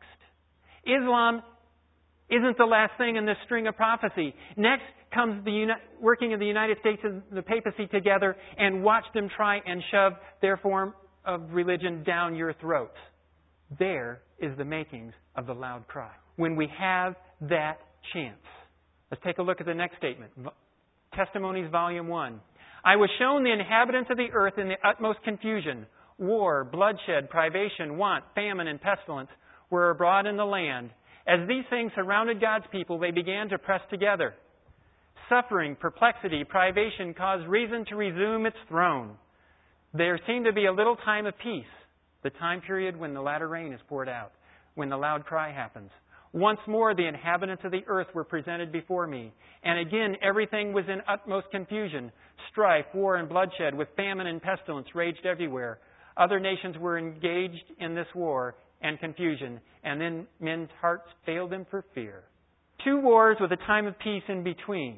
Islam isn't the last thing in this string of prophecy. Next comes the working of the United States and the papacy together and watch them try and shove their form of religion down your throats. There is the makings of the loud cry. When we have that chance. Let's take a look at the next statement. Testimonies, Volume 1. I was shown the inhabitants of the earth in the utmost confusion. War, bloodshed, privation, want, famine, and pestilence were abroad in the land. As these things surrounded God's people, they began to press together. Suffering, perplexity, privation caused reason to resume its throne. There seemed to be a little time of peace, the time period when the latter rain is poured out, when the loud cry happens. Once more the inhabitants of the earth were presented before me. And again everything was in utmost confusion. Strife, war, and bloodshed with famine and pestilence raged everywhere. Other nations were engaged in this war and confusion. And then men's hearts failed them for fear. 2 wars with a time of peace in between.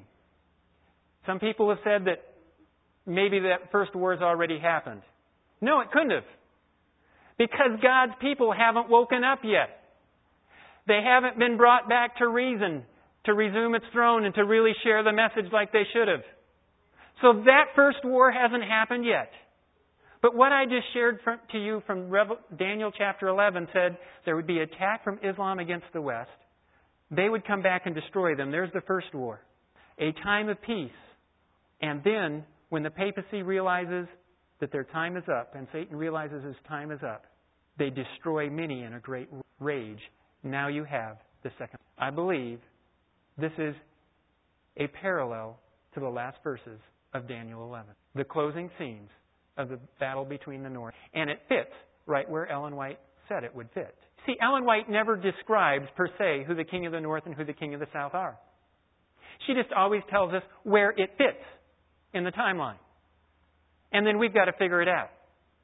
Some people have said that maybe that first war has already happened. No, it couldn't have. Because God's people haven't woken up yet. They haven't been brought back to reason, to resume its throne and to really share the message like they should have. So that first war hasn't happened yet. But what I just shared to you from Daniel chapter 11 said there would be attack from Islam against the West. They would come back and destroy them. There's the first war. A time of peace. And then, when the papacy realizes that their time is up, and Satan realizes his time is up, they destroy many in a great rage. Now you have the second. I believe this is a parallel to the last verses of Daniel 11. The closing scenes of the battle between the North. And it fits right where Ellen White said it would fit. See, Ellen White never describes per se who the king of the North and who the king of the South are. She just always tells us where it fits in the timeline. And then we've got to figure it out.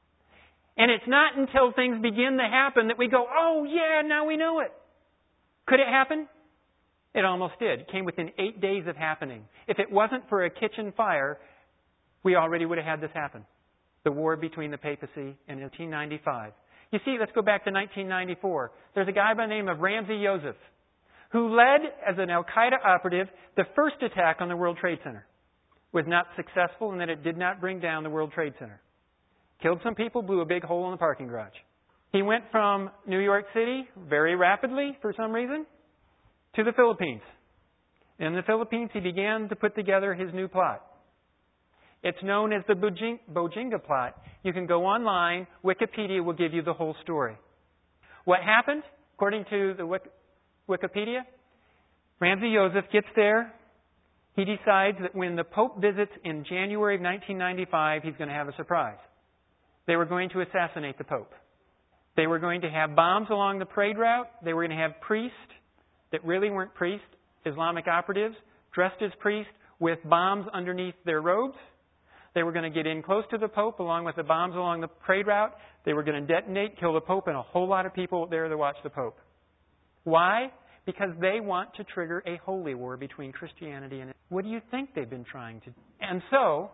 And it's not until things begin to happen that we go, oh yeah, now we know it. Could it happen? It almost did. It came within 8 days of happening. If it wasn't for a kitchen fire, we already would have had this happen. The war between the papacy in 1895. You see, let's go back to 1994. There's a guy by the name of Ramzi Yousef who led, as an Al-Qaeda operative, the first attack on the World Trade Center. Was not successful in that it did not bring down the World Trade Center. Killed some people, blew a big hole in the parking garage. He went from New York City very rapidly, for some reason, to the Philippines. In the Philippines, he began to put together his new plot. It's known as the Bojinga plot. You can go online. Wikipedia will give you the whole story. What happened, according to the Wikipedia, Ramzi Yousef gets there. He decides that when the Pope visits in January of 1995, he's going to have a surprise. They were going to assassinate the Pope. They were going to have bombs along the parade route. They were going to have priests that really weren't priests, Islamic operatives, dressed as priests with bombs underneath their robes. They were going to get in close to the Pope along with the bombs along the parade route. They were going to detonate, kill the Pope, and a whole lot of people there to watch the Pope. Why? Because they want to trigger a holy war between Christianity and... What do you think they've been trying to do? And so,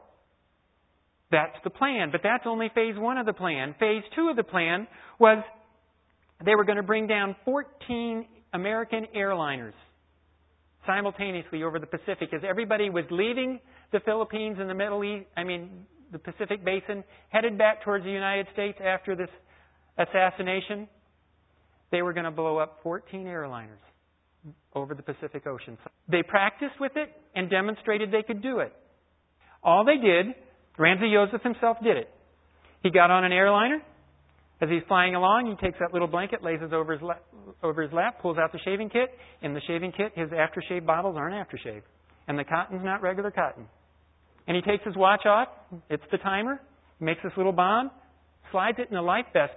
that's the plan. But that's only phase 1 of the plan. Phase 2 of the plan was they were going to bring down 14 American airliners simultaneously over the Pacific as everybody was leaving the Philippines and the Middle East, the Pacific Basin, headed back towards the United States after this assassination. They were going to blow up 14 airliners over the Pacific Ocean. They practiced with it and demonstrated they could do it. All they did, Ramzi Yousef himself did it. He got on an airliner. As he's flying along, he takes that little blanket, lays it over his lap, pulls out the shaving kit. In the shaving kit, his aftershave bottles aren't aftershave. And the cotton's not regular cotton. And he takes his watch off. It's the timer. Makes this little bomb. Slides it in a life vest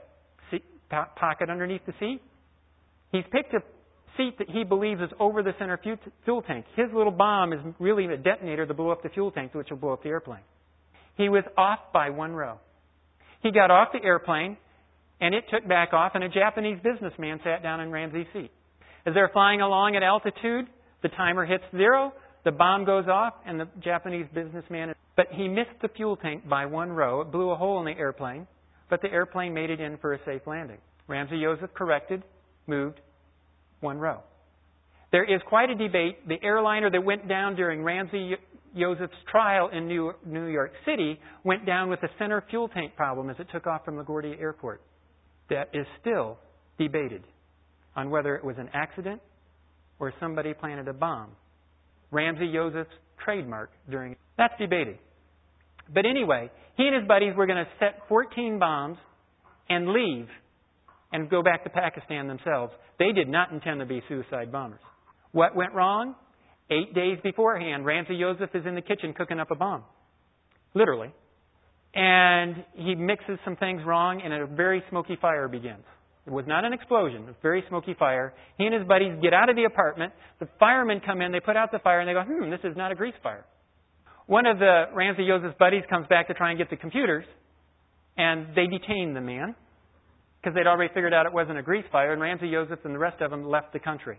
pocket underneath the seat. He's picked a seat that he believes is over the center fuel tank. His little bomb is really a detonator to blow up the fuel tank, which will blow up the airplane. He was off by 1 row. He got off the airplane, and it took back off, and a Japanese businessman sat down in Ramzi's seat. As they're flying along at altitude, the timer hits 0, the bomb goes off, and the Japanese businessman... But he missed the fuel tank by 1 row. It blew a hole in the airplane, but the airplane made it in for a safe landing. Ramzi Yousef corrected, moved 1 row. There is quite a debate. The airliner that went down during Ramzi Yousef's trial in New York City went down with a center fuel tank problem as it took off from LaGuardia Airport. That is still debated on whether it was an accident or somebody planted a bomb. Ramzi Yousef's trademark during... That's debated. But anyway, he and his buddies were going to set 14 bombs and leave and go back to Pakistan themselves. They did not intend to be suicide bombers. What went wrong? 8 days beforehand, Ramzi Yousef is in the kitchen cooking up a bomb. Literally. And he mixes some things wrong and a very smoky fire begins. It was not an explosion. It was a very smoky fire. He and his buddies get out of the apartment. The firemen come in. They put out the fire and they go, this is not a grease fire. One of the Ramzi Yousef's buddies comes back to try and get the computers. And they detain the man because they'd already figured out it wasn't a grease fire. And Ramzi Yousef and the rest of them left the country.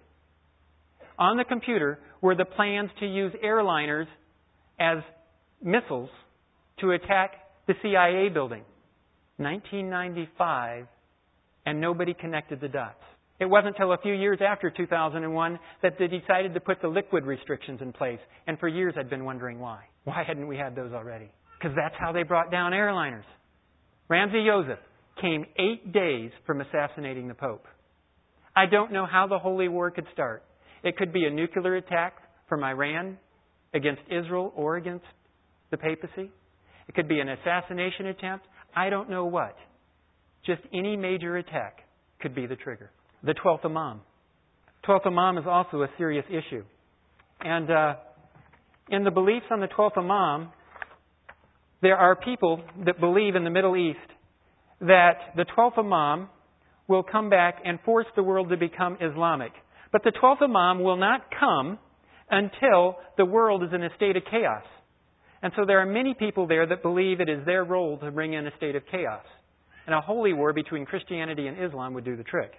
On the computer were the plans to use airliners as missiles to attack the CIA building. 1995, and nobody connected the dots. It wasn't until a few years after 2001 that they decided to put the liquid restrictions in place. And for years I'd been wondering why. Why hadn't we had those already? Because that's how they brought down airliners. Ramzi Yousef came 8 days from assassinating the Pope. I don't know how the Holy War could start. It could be a nuclear attack from Iran against Israel or against the papacy. It could be an assassination attempt. I don't know what. Just any major attack could be the trigger. The 12th Imam. 12th Imam is also a serious issue. And in the beliefs on the 12th Imam, there are people that believe in the Middle East that the 12th Imam will come back and force the world to become Islamic. But the 12th Imam will not come until the world is in a state of chaos. And so there are many people there that believe it is their role to bring in a state of chaos. And a holy war between Christianity and Islam would do the trick.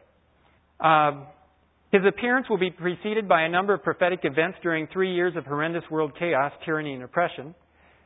His appearance will be preceded by a number of prophetic events during 3 years of horrendous world chaos, tyranny, and oppression.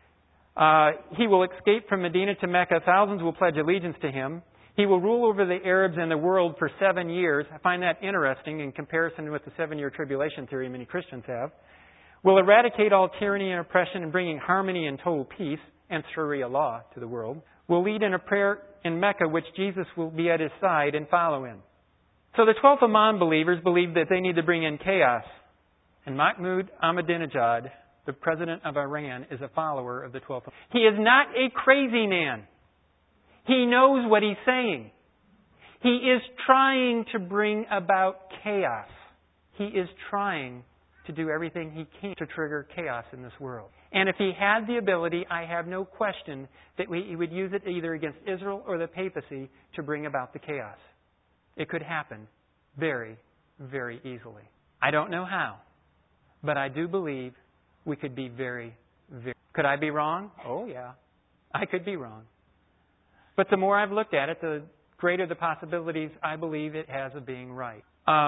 He will escape from Medina to Mecca. Thousands will pledge allegiance to him. He will rule over the Arabs and the world for 7 years. I find that interesting in comparison with the 7-year tribulation theory many Christians have. Will eradicate all tyranny and oppression and bringing harmony and total peace and Sharia law to the world. Will lead in a prayer in Mecca, which Jesus will be at his side and follow him. So the 12th Imam believers believe that they need to bring in chaos. And Mahmoud Ahmadinejad, the president of Iran, is a follower of the 12th Imam. He is not a crazy man. He knows what he's saying. He is trying to bring about chaos. He is trying to do everything he can to trigger chaos in this world. And if he had the ability, I have no question that he would use it either against Israel or the papacy to bring about the chaos. It could happen very, very easily. I don't know how, but I do believe we could be very, very... Could I be wrong? Oh, yeah. I could be wrong. But the more I've looked at it, the greater the possibilities I believe it has of being right.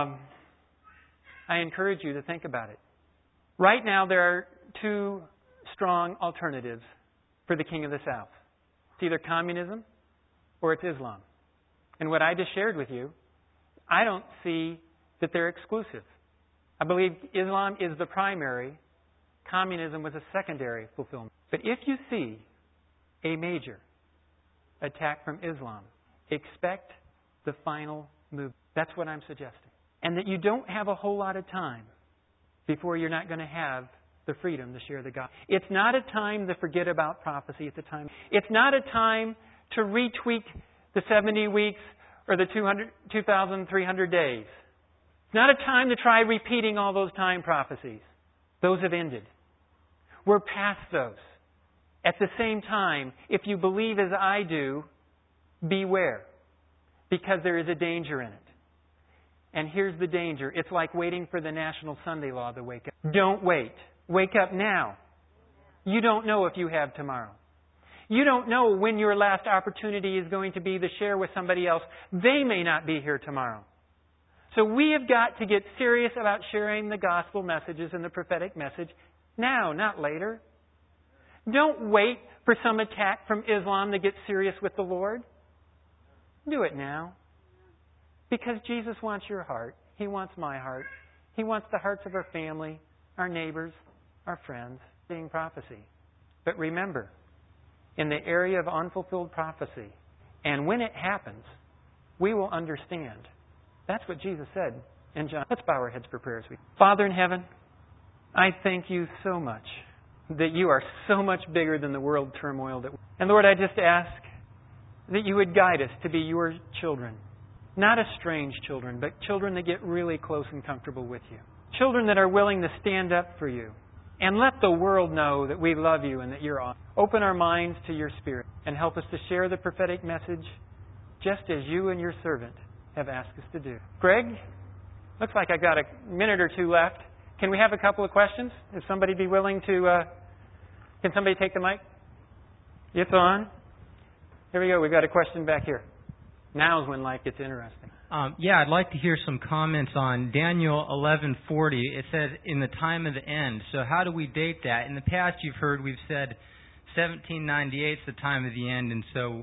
I encourage you to think about it. Right now, there are 2 strong alternatives for the king of the South. It's either communism or it's Islam. And what I just shared with you, I don't see that they're exclusive. I believe Islam is the primary. Communism was a secondary fulfillment. But if you see a major attack from Islam, expect the final move. That's what I'm suggesting. And that you don't have a whole lot of time before you're not going to have the freedom to share the gospel. It's not a time to forget about prophecy. It's not a time to retweak the 70 weeks or the 2,300 days. It's not a time to try repeating all those time prophecies. Those have ended. We're past those. At the same time, if you believe as I do, beware. Because there is a danger in it. And here's the danger. It's like waiting for the National Sunday Law to wake up. Don't wait. Wake up now. You don't know if you have tomorrow. You don't know when your last opportunity is going to be to share with somebody else. They may not be here tomorrow. So we have got to get serious about sharing the gospel messages and the prophetic message now, not later. Don't wait for some attack from Islam to get serious with the Lord. Do it now. Because Jesus wants your heart. He wants my heart. He wants the hearts of our family, our neighbors, our friends, seeing prophecy. But remember, in the area of unfulfilled prophecy, and when it happens, we will understand. That's what Jesus said in John. Let's bow our heads for prayer. Father in heaven, I thank you so much that you are so much bigger than the world turmoil. And Lord, I just ask that you would guide us to be your children. Not estranged children, but children that get really close and comfortable with you. Children that are willing to stand up for you. And let the world know that we love you and that you're awesome. Open our minds to your Spirit and help us to share the prophetic message just as you and your servant have asked us to do. Greg, looks like I've got a minute or 2 left. Can we have a couple of questions? If somebody be willing to... can somebody take the mic? It's on. Here we go. We've got a question back here. Now's when life gets interesting. I'd like to hear some comments on Daniel 11:40. It says, in the time of the end. So how do we date that? In the past, we've said 1798 is the time of the end, and so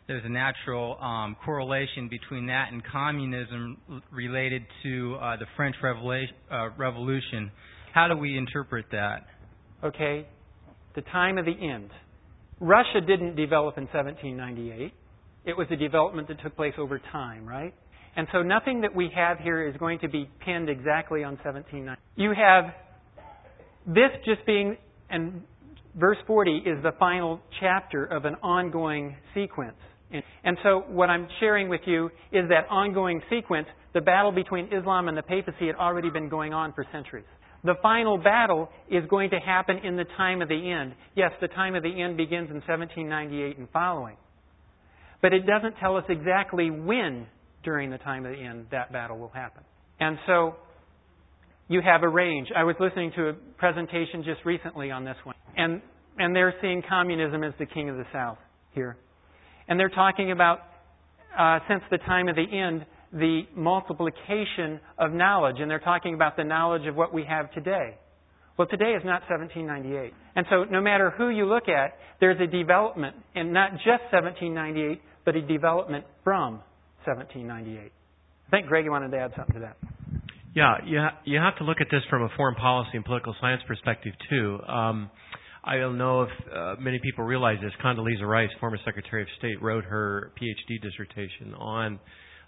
there's a natural correlation between that and communism related to the French Revolution. How do we interpret that? Okay, the time of the end. Russia didn't develop in 1798. It was a development that took place over time, right? And so nothing that we have here is going to be pinned exactly on 1798. You have this just being, and verse 40 is the final chapter of an ongoing sequence. And so what I'm sharing with you is that ongoing sequence. The battle between Islam and the papacy had already been going on for centuries. The final battle is going to happen in the time of the end. Yes, the time of the end begins in 1798 and following. But it doesn't tell us exactly when during the time of the end that battle will happen. And so you have a range. I was listening to a presentation just recently on this one. And they're seeing communism as the king of the South here. And they're talking about, since the time of the end, the multiplication of knowledge. And they're talking about the knowledge of what we have today. Well, today is not 1798. And so no matter who you look at, there's a development, and not just 1798, but a development from 1798. I think Greg wanted to add something to that. Yeah, you have to look at this from a foreign policy and political science perspective, too. I don't know if many people realize this. Condoleezza Rice, former Secretary of State, wrote her PhD dissertation on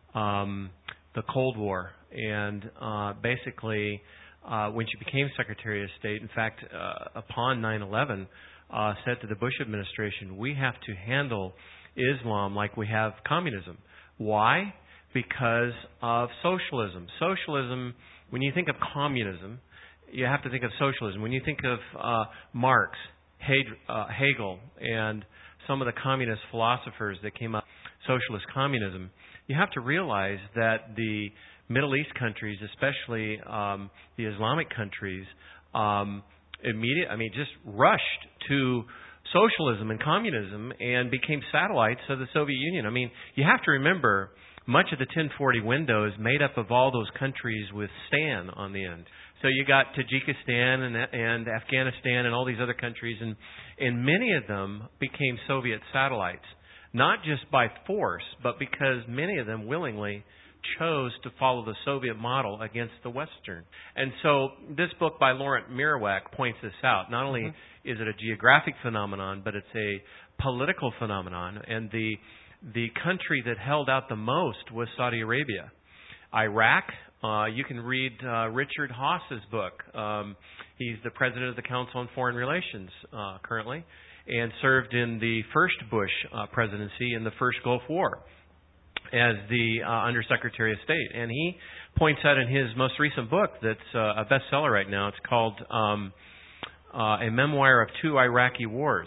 the Cold War. And basically, when she became Secretary of State, in fact, upon 9/11, said to the Bush administration, we have to handle Islam like we have communism. Why? Because of socialism. Socialism, when you think of communism, you have to think of socialism. When you think of Marx, Hegel, and some of the communist philosophers that came up with socialist communism, you have to realize that the Middle East countries, especially the Islamic countries, just rushed to socialism and communism and became satellites of the Soviet Union. I mean, you have to remember, much of the 1040 window is made up of all those countries with Stan on the end. So you got Tajikistan and Afghanistan and all these other countries, and many of them became Soviet satellites, not just by force, but because many of them willingly chose to follow the Soviet model against the Western. And so this book by Laurent Mirouac points this out. Not only is it a geographic phenomenon, but it's a political phenomenon. And the country that held out the most was Saudi Arabia. Iraq, you can read Richard Haas's book. He's the president of the Council on Foreign Relations currently, and served in the first Bush presidency in the first Gulf War as the Undersecretary of State. And he points out in his most recent book that's a bestseller right now, it's called A Memoir of Two Iraqi Wars,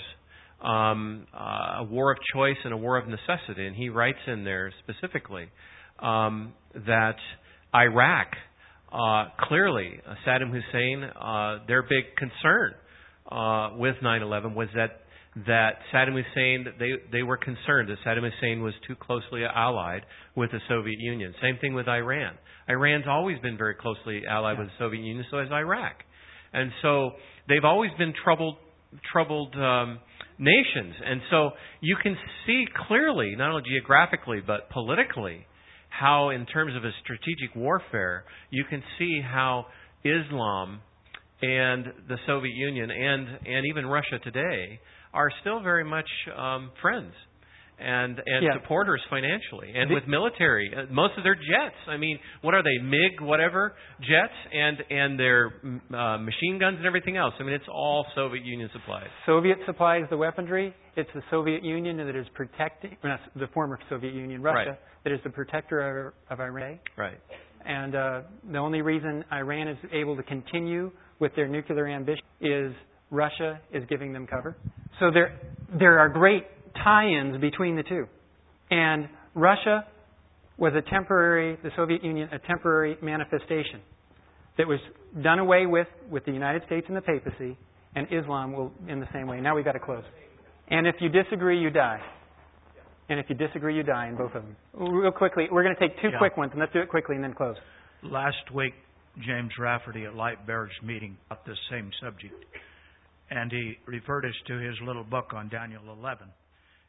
a war of choice and a war of necessity. And he writes in there specifically that Iraq, clearly, Saddam Hussein, their big concern with 9/11 was that Saddam Hussein, they were concerned that Saddam Hussein was too closely allied with the Soviet Union. Same thing with Iran. Iran's always been very closely allied with the Soviet Union, so has Iraq. And so they've always been troubled nations. And so you can see clearly, not only geographically, but politically, how in terms of a strategic warfare, you can see how Islam and the Soviet Union and even Russia today are still very much friends and supporters financially. And with military, most of their jets, I mean, what are they, MiG, whatever, jets, and their machine guns and everything else. I mean, it's all Soviet Union supplies. Soviet supplies the weaponry. It's the Soviet Union that is protecting, the former Soviet Union, Russia, that is the protector of Iran. Right. And the only reason Iran is able to continue with their nuclear ambition is Russia is giving them cover. So there are great tie-ins between the two. And Russia was the Soviet Union, a temporary manifestation that was done away with the United States and the papacy, and Islam will in the same way. Now we've got to close. And if you disagree, you die. And if you disagree, you die in both of them. Real quickly, we're going to take two quick ones, and let's do it quickly and then close. Last week, James Rafferty at Lightbearers meeting about this same subject. And he referred us to his little book on Daniel 11.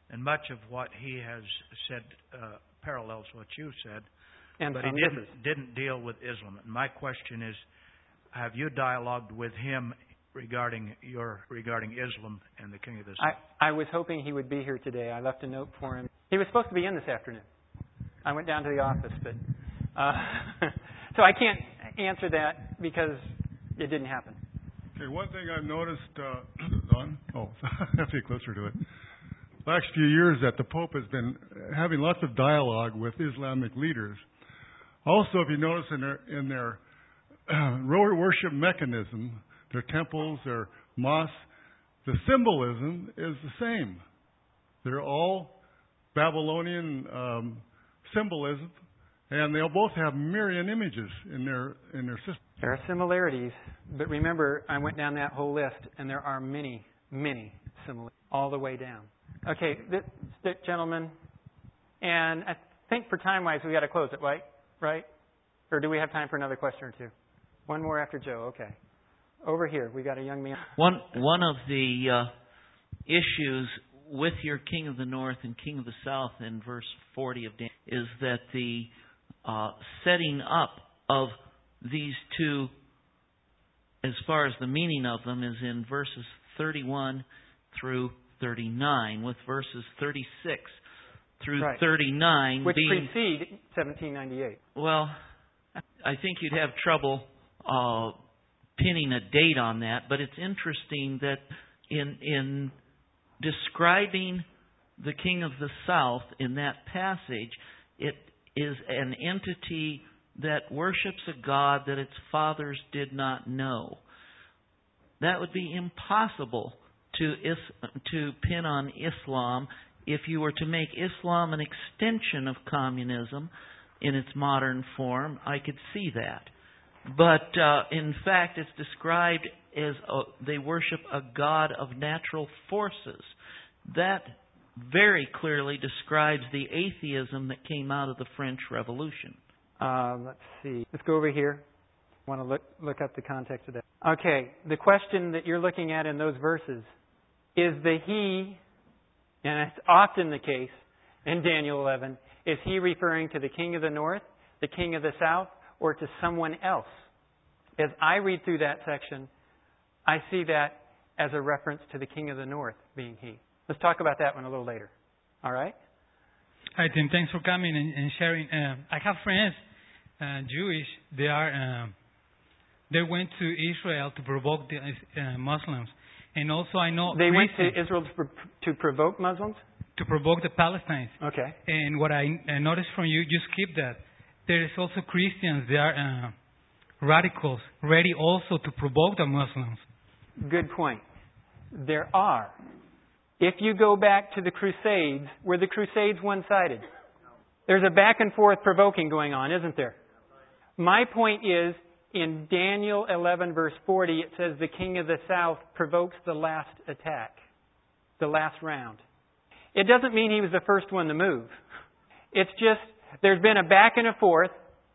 And much of what he has said parallels what you said, And but he didn't deal with Islam. And my question is, have you dialogued with him regarding Islam and the King of the South? I was hoping he would be here today. I left a note for him. He was supposed to be in this afternoon. I went down to the office, but so I can't answer that because it didn't happen. Okay, one thing I've noticed, on? Oh, I have to get closer to it. Last few years that the Pope has been having lots of dialogue with Islamic leaders. Also, if you notice in their worship mechanism, their temples, their mosques, the symbolism is the same. They're all Babylonian symbolism, and they'll both have Marian images in their system. There are similarities, but remember, I went down that whole list, and there are many, many similarities all the way down. Okay, this gentleman, and I think for time-wise, we got to close it, right? Or do we have time for another question or two? One more after Joe. Okay. Over here, we got a young man. One of the issues with your King of the North and King of the South in verse 40 of Daniel is that the setting up of these two, as far as the meaning of them, is in verses 31 through 39, with verses 36 through 39 which being, precede 1798. Well, I think you'd have trouble pinning a date on that, but it's interesting that in describing the King of the South in that passage, it is an entity that worships a God that its fathers did not know. That would be impossible to pin on Islam. If you were to make Islam an extension of communism in its modern form, I could see that. But in fact, it's described as they worship a God of natural forces. That very clearly describes the atheism that came out of the French Revolution. Let's see. Let's go over here. I want to look up the context of that. Okay, the question that you're looking at in those verses is the he, and it's often the case in Daniel 11, is he referring to the King of the North, the King of the South, or to someone else? As I read through that section, I see that as a reference to the King of the North being he. Let's talk about that one a little later. All right? Hi, Tim. Thanks for coming and sharing. I have friends, Jewish. They went to Israel to provoke the Muslims. And also I know they went to Israel to provoke Muslims? To provoke the Palestinians. Okay. And what I noticed from you skipped that. There is also Christians. They are radicals, ready also to provoke the Muslims. Good point. There are. If you go back to the Crusades, were the Crusades one-sided? There's a back and forth provoking going on, isn't there? My point is, in Daniel 11 verse 40, it says the King of the South provokes the last attack, the last round. It doesn't mean he was the first one to move. It's just, there's been a back and a forth.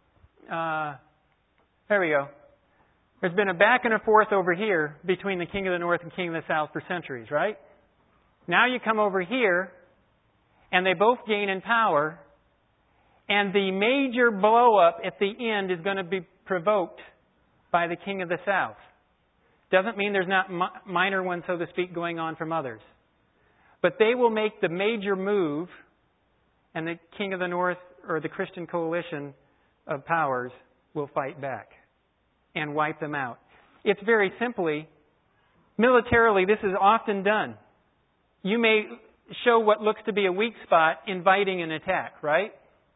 There we go. There's been a back and a forth over here between the King of the North and King of the South for centuries, right? Now you come over here, and they both gain in power, and the major blow-up at the end is going to be provoked by the King of the South. Doesn't mean there's not minor ones, so to speak, going on from others. But they will make the major move, and the King of the North, or the Christian coalition of powers, will fight back and wipe them out. It's very simply, militarily, this is often done. You may show what looks to be a weak spot, inviting an attack, right?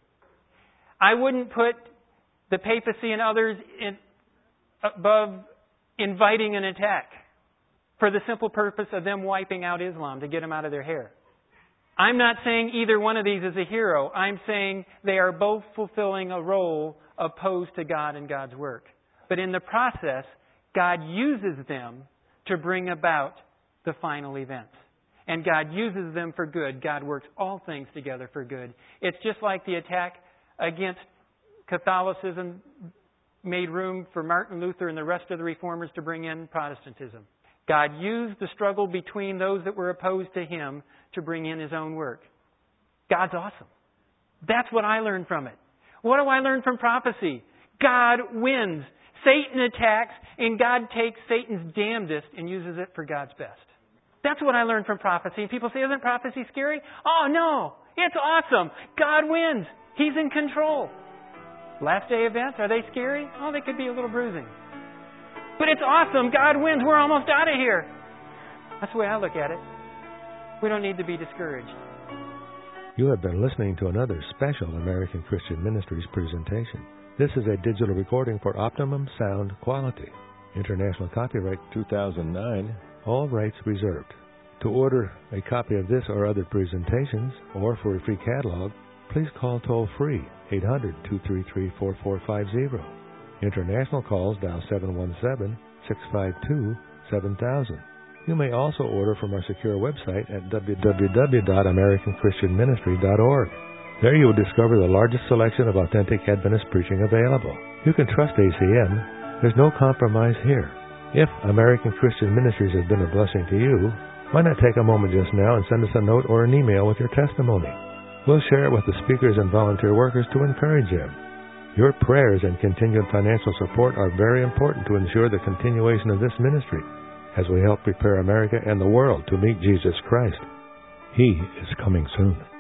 I wouldn't put the papacy and others above inviting an attack for the simple purpose of them wiping out Islam to get them out of their hair. I'm not saying either one of these is a hero. I'm saying they are both fulfilling a role opposed to God and God's work. But in the process, God uses them to bring about the final events. And God uses them for good. God works all things together for good. It's just like the attack against Catholicism made room for Martin Luther and the rest of the reformers to bring in Protestantism. God used the struggle between those that were opposed to Him to bring in His own work. God's awesome. That's what I learned from it. What do I learn from prophecy? God wins. Satan attacks, and God takes Satan's damnedest and uses it for God's best. That's what I learned from prophecy. And people say, isn't prophecy scary? Oh, no. It's awesome. God wins. He's in control. Last day events, are they scary? Oh, they could be a little bruising. But it's awesome. God wins. We're almost out of here. That's the way I look at it. We don't need to be discouraged. You have been listening to another special American Christian Ministries presentation. This is a digital recording for optimum sound quality. International copyright 2009. All rights reserved. To order a copy of this or other presentations, or for a free catalog, please call toll-free 800-233-4450. International calls dial 717-652-7000. You may also order from our secure website at www.americanchristianministry.org. There you will discover the largest selection of authentic Adventist preaching available. You can trust ACM. There's no compromise here. If American Christian Ministries has been a blessing to you, why not take a moment just now and send us a note or an email with your testimony? We'll share it with the speakers and volunteer workers to encourage them. Your prayers and continued financial support are very important to ensure the continuation of this ministry as we help prepare America and the world to meet Jesus Christ. He is coming soon.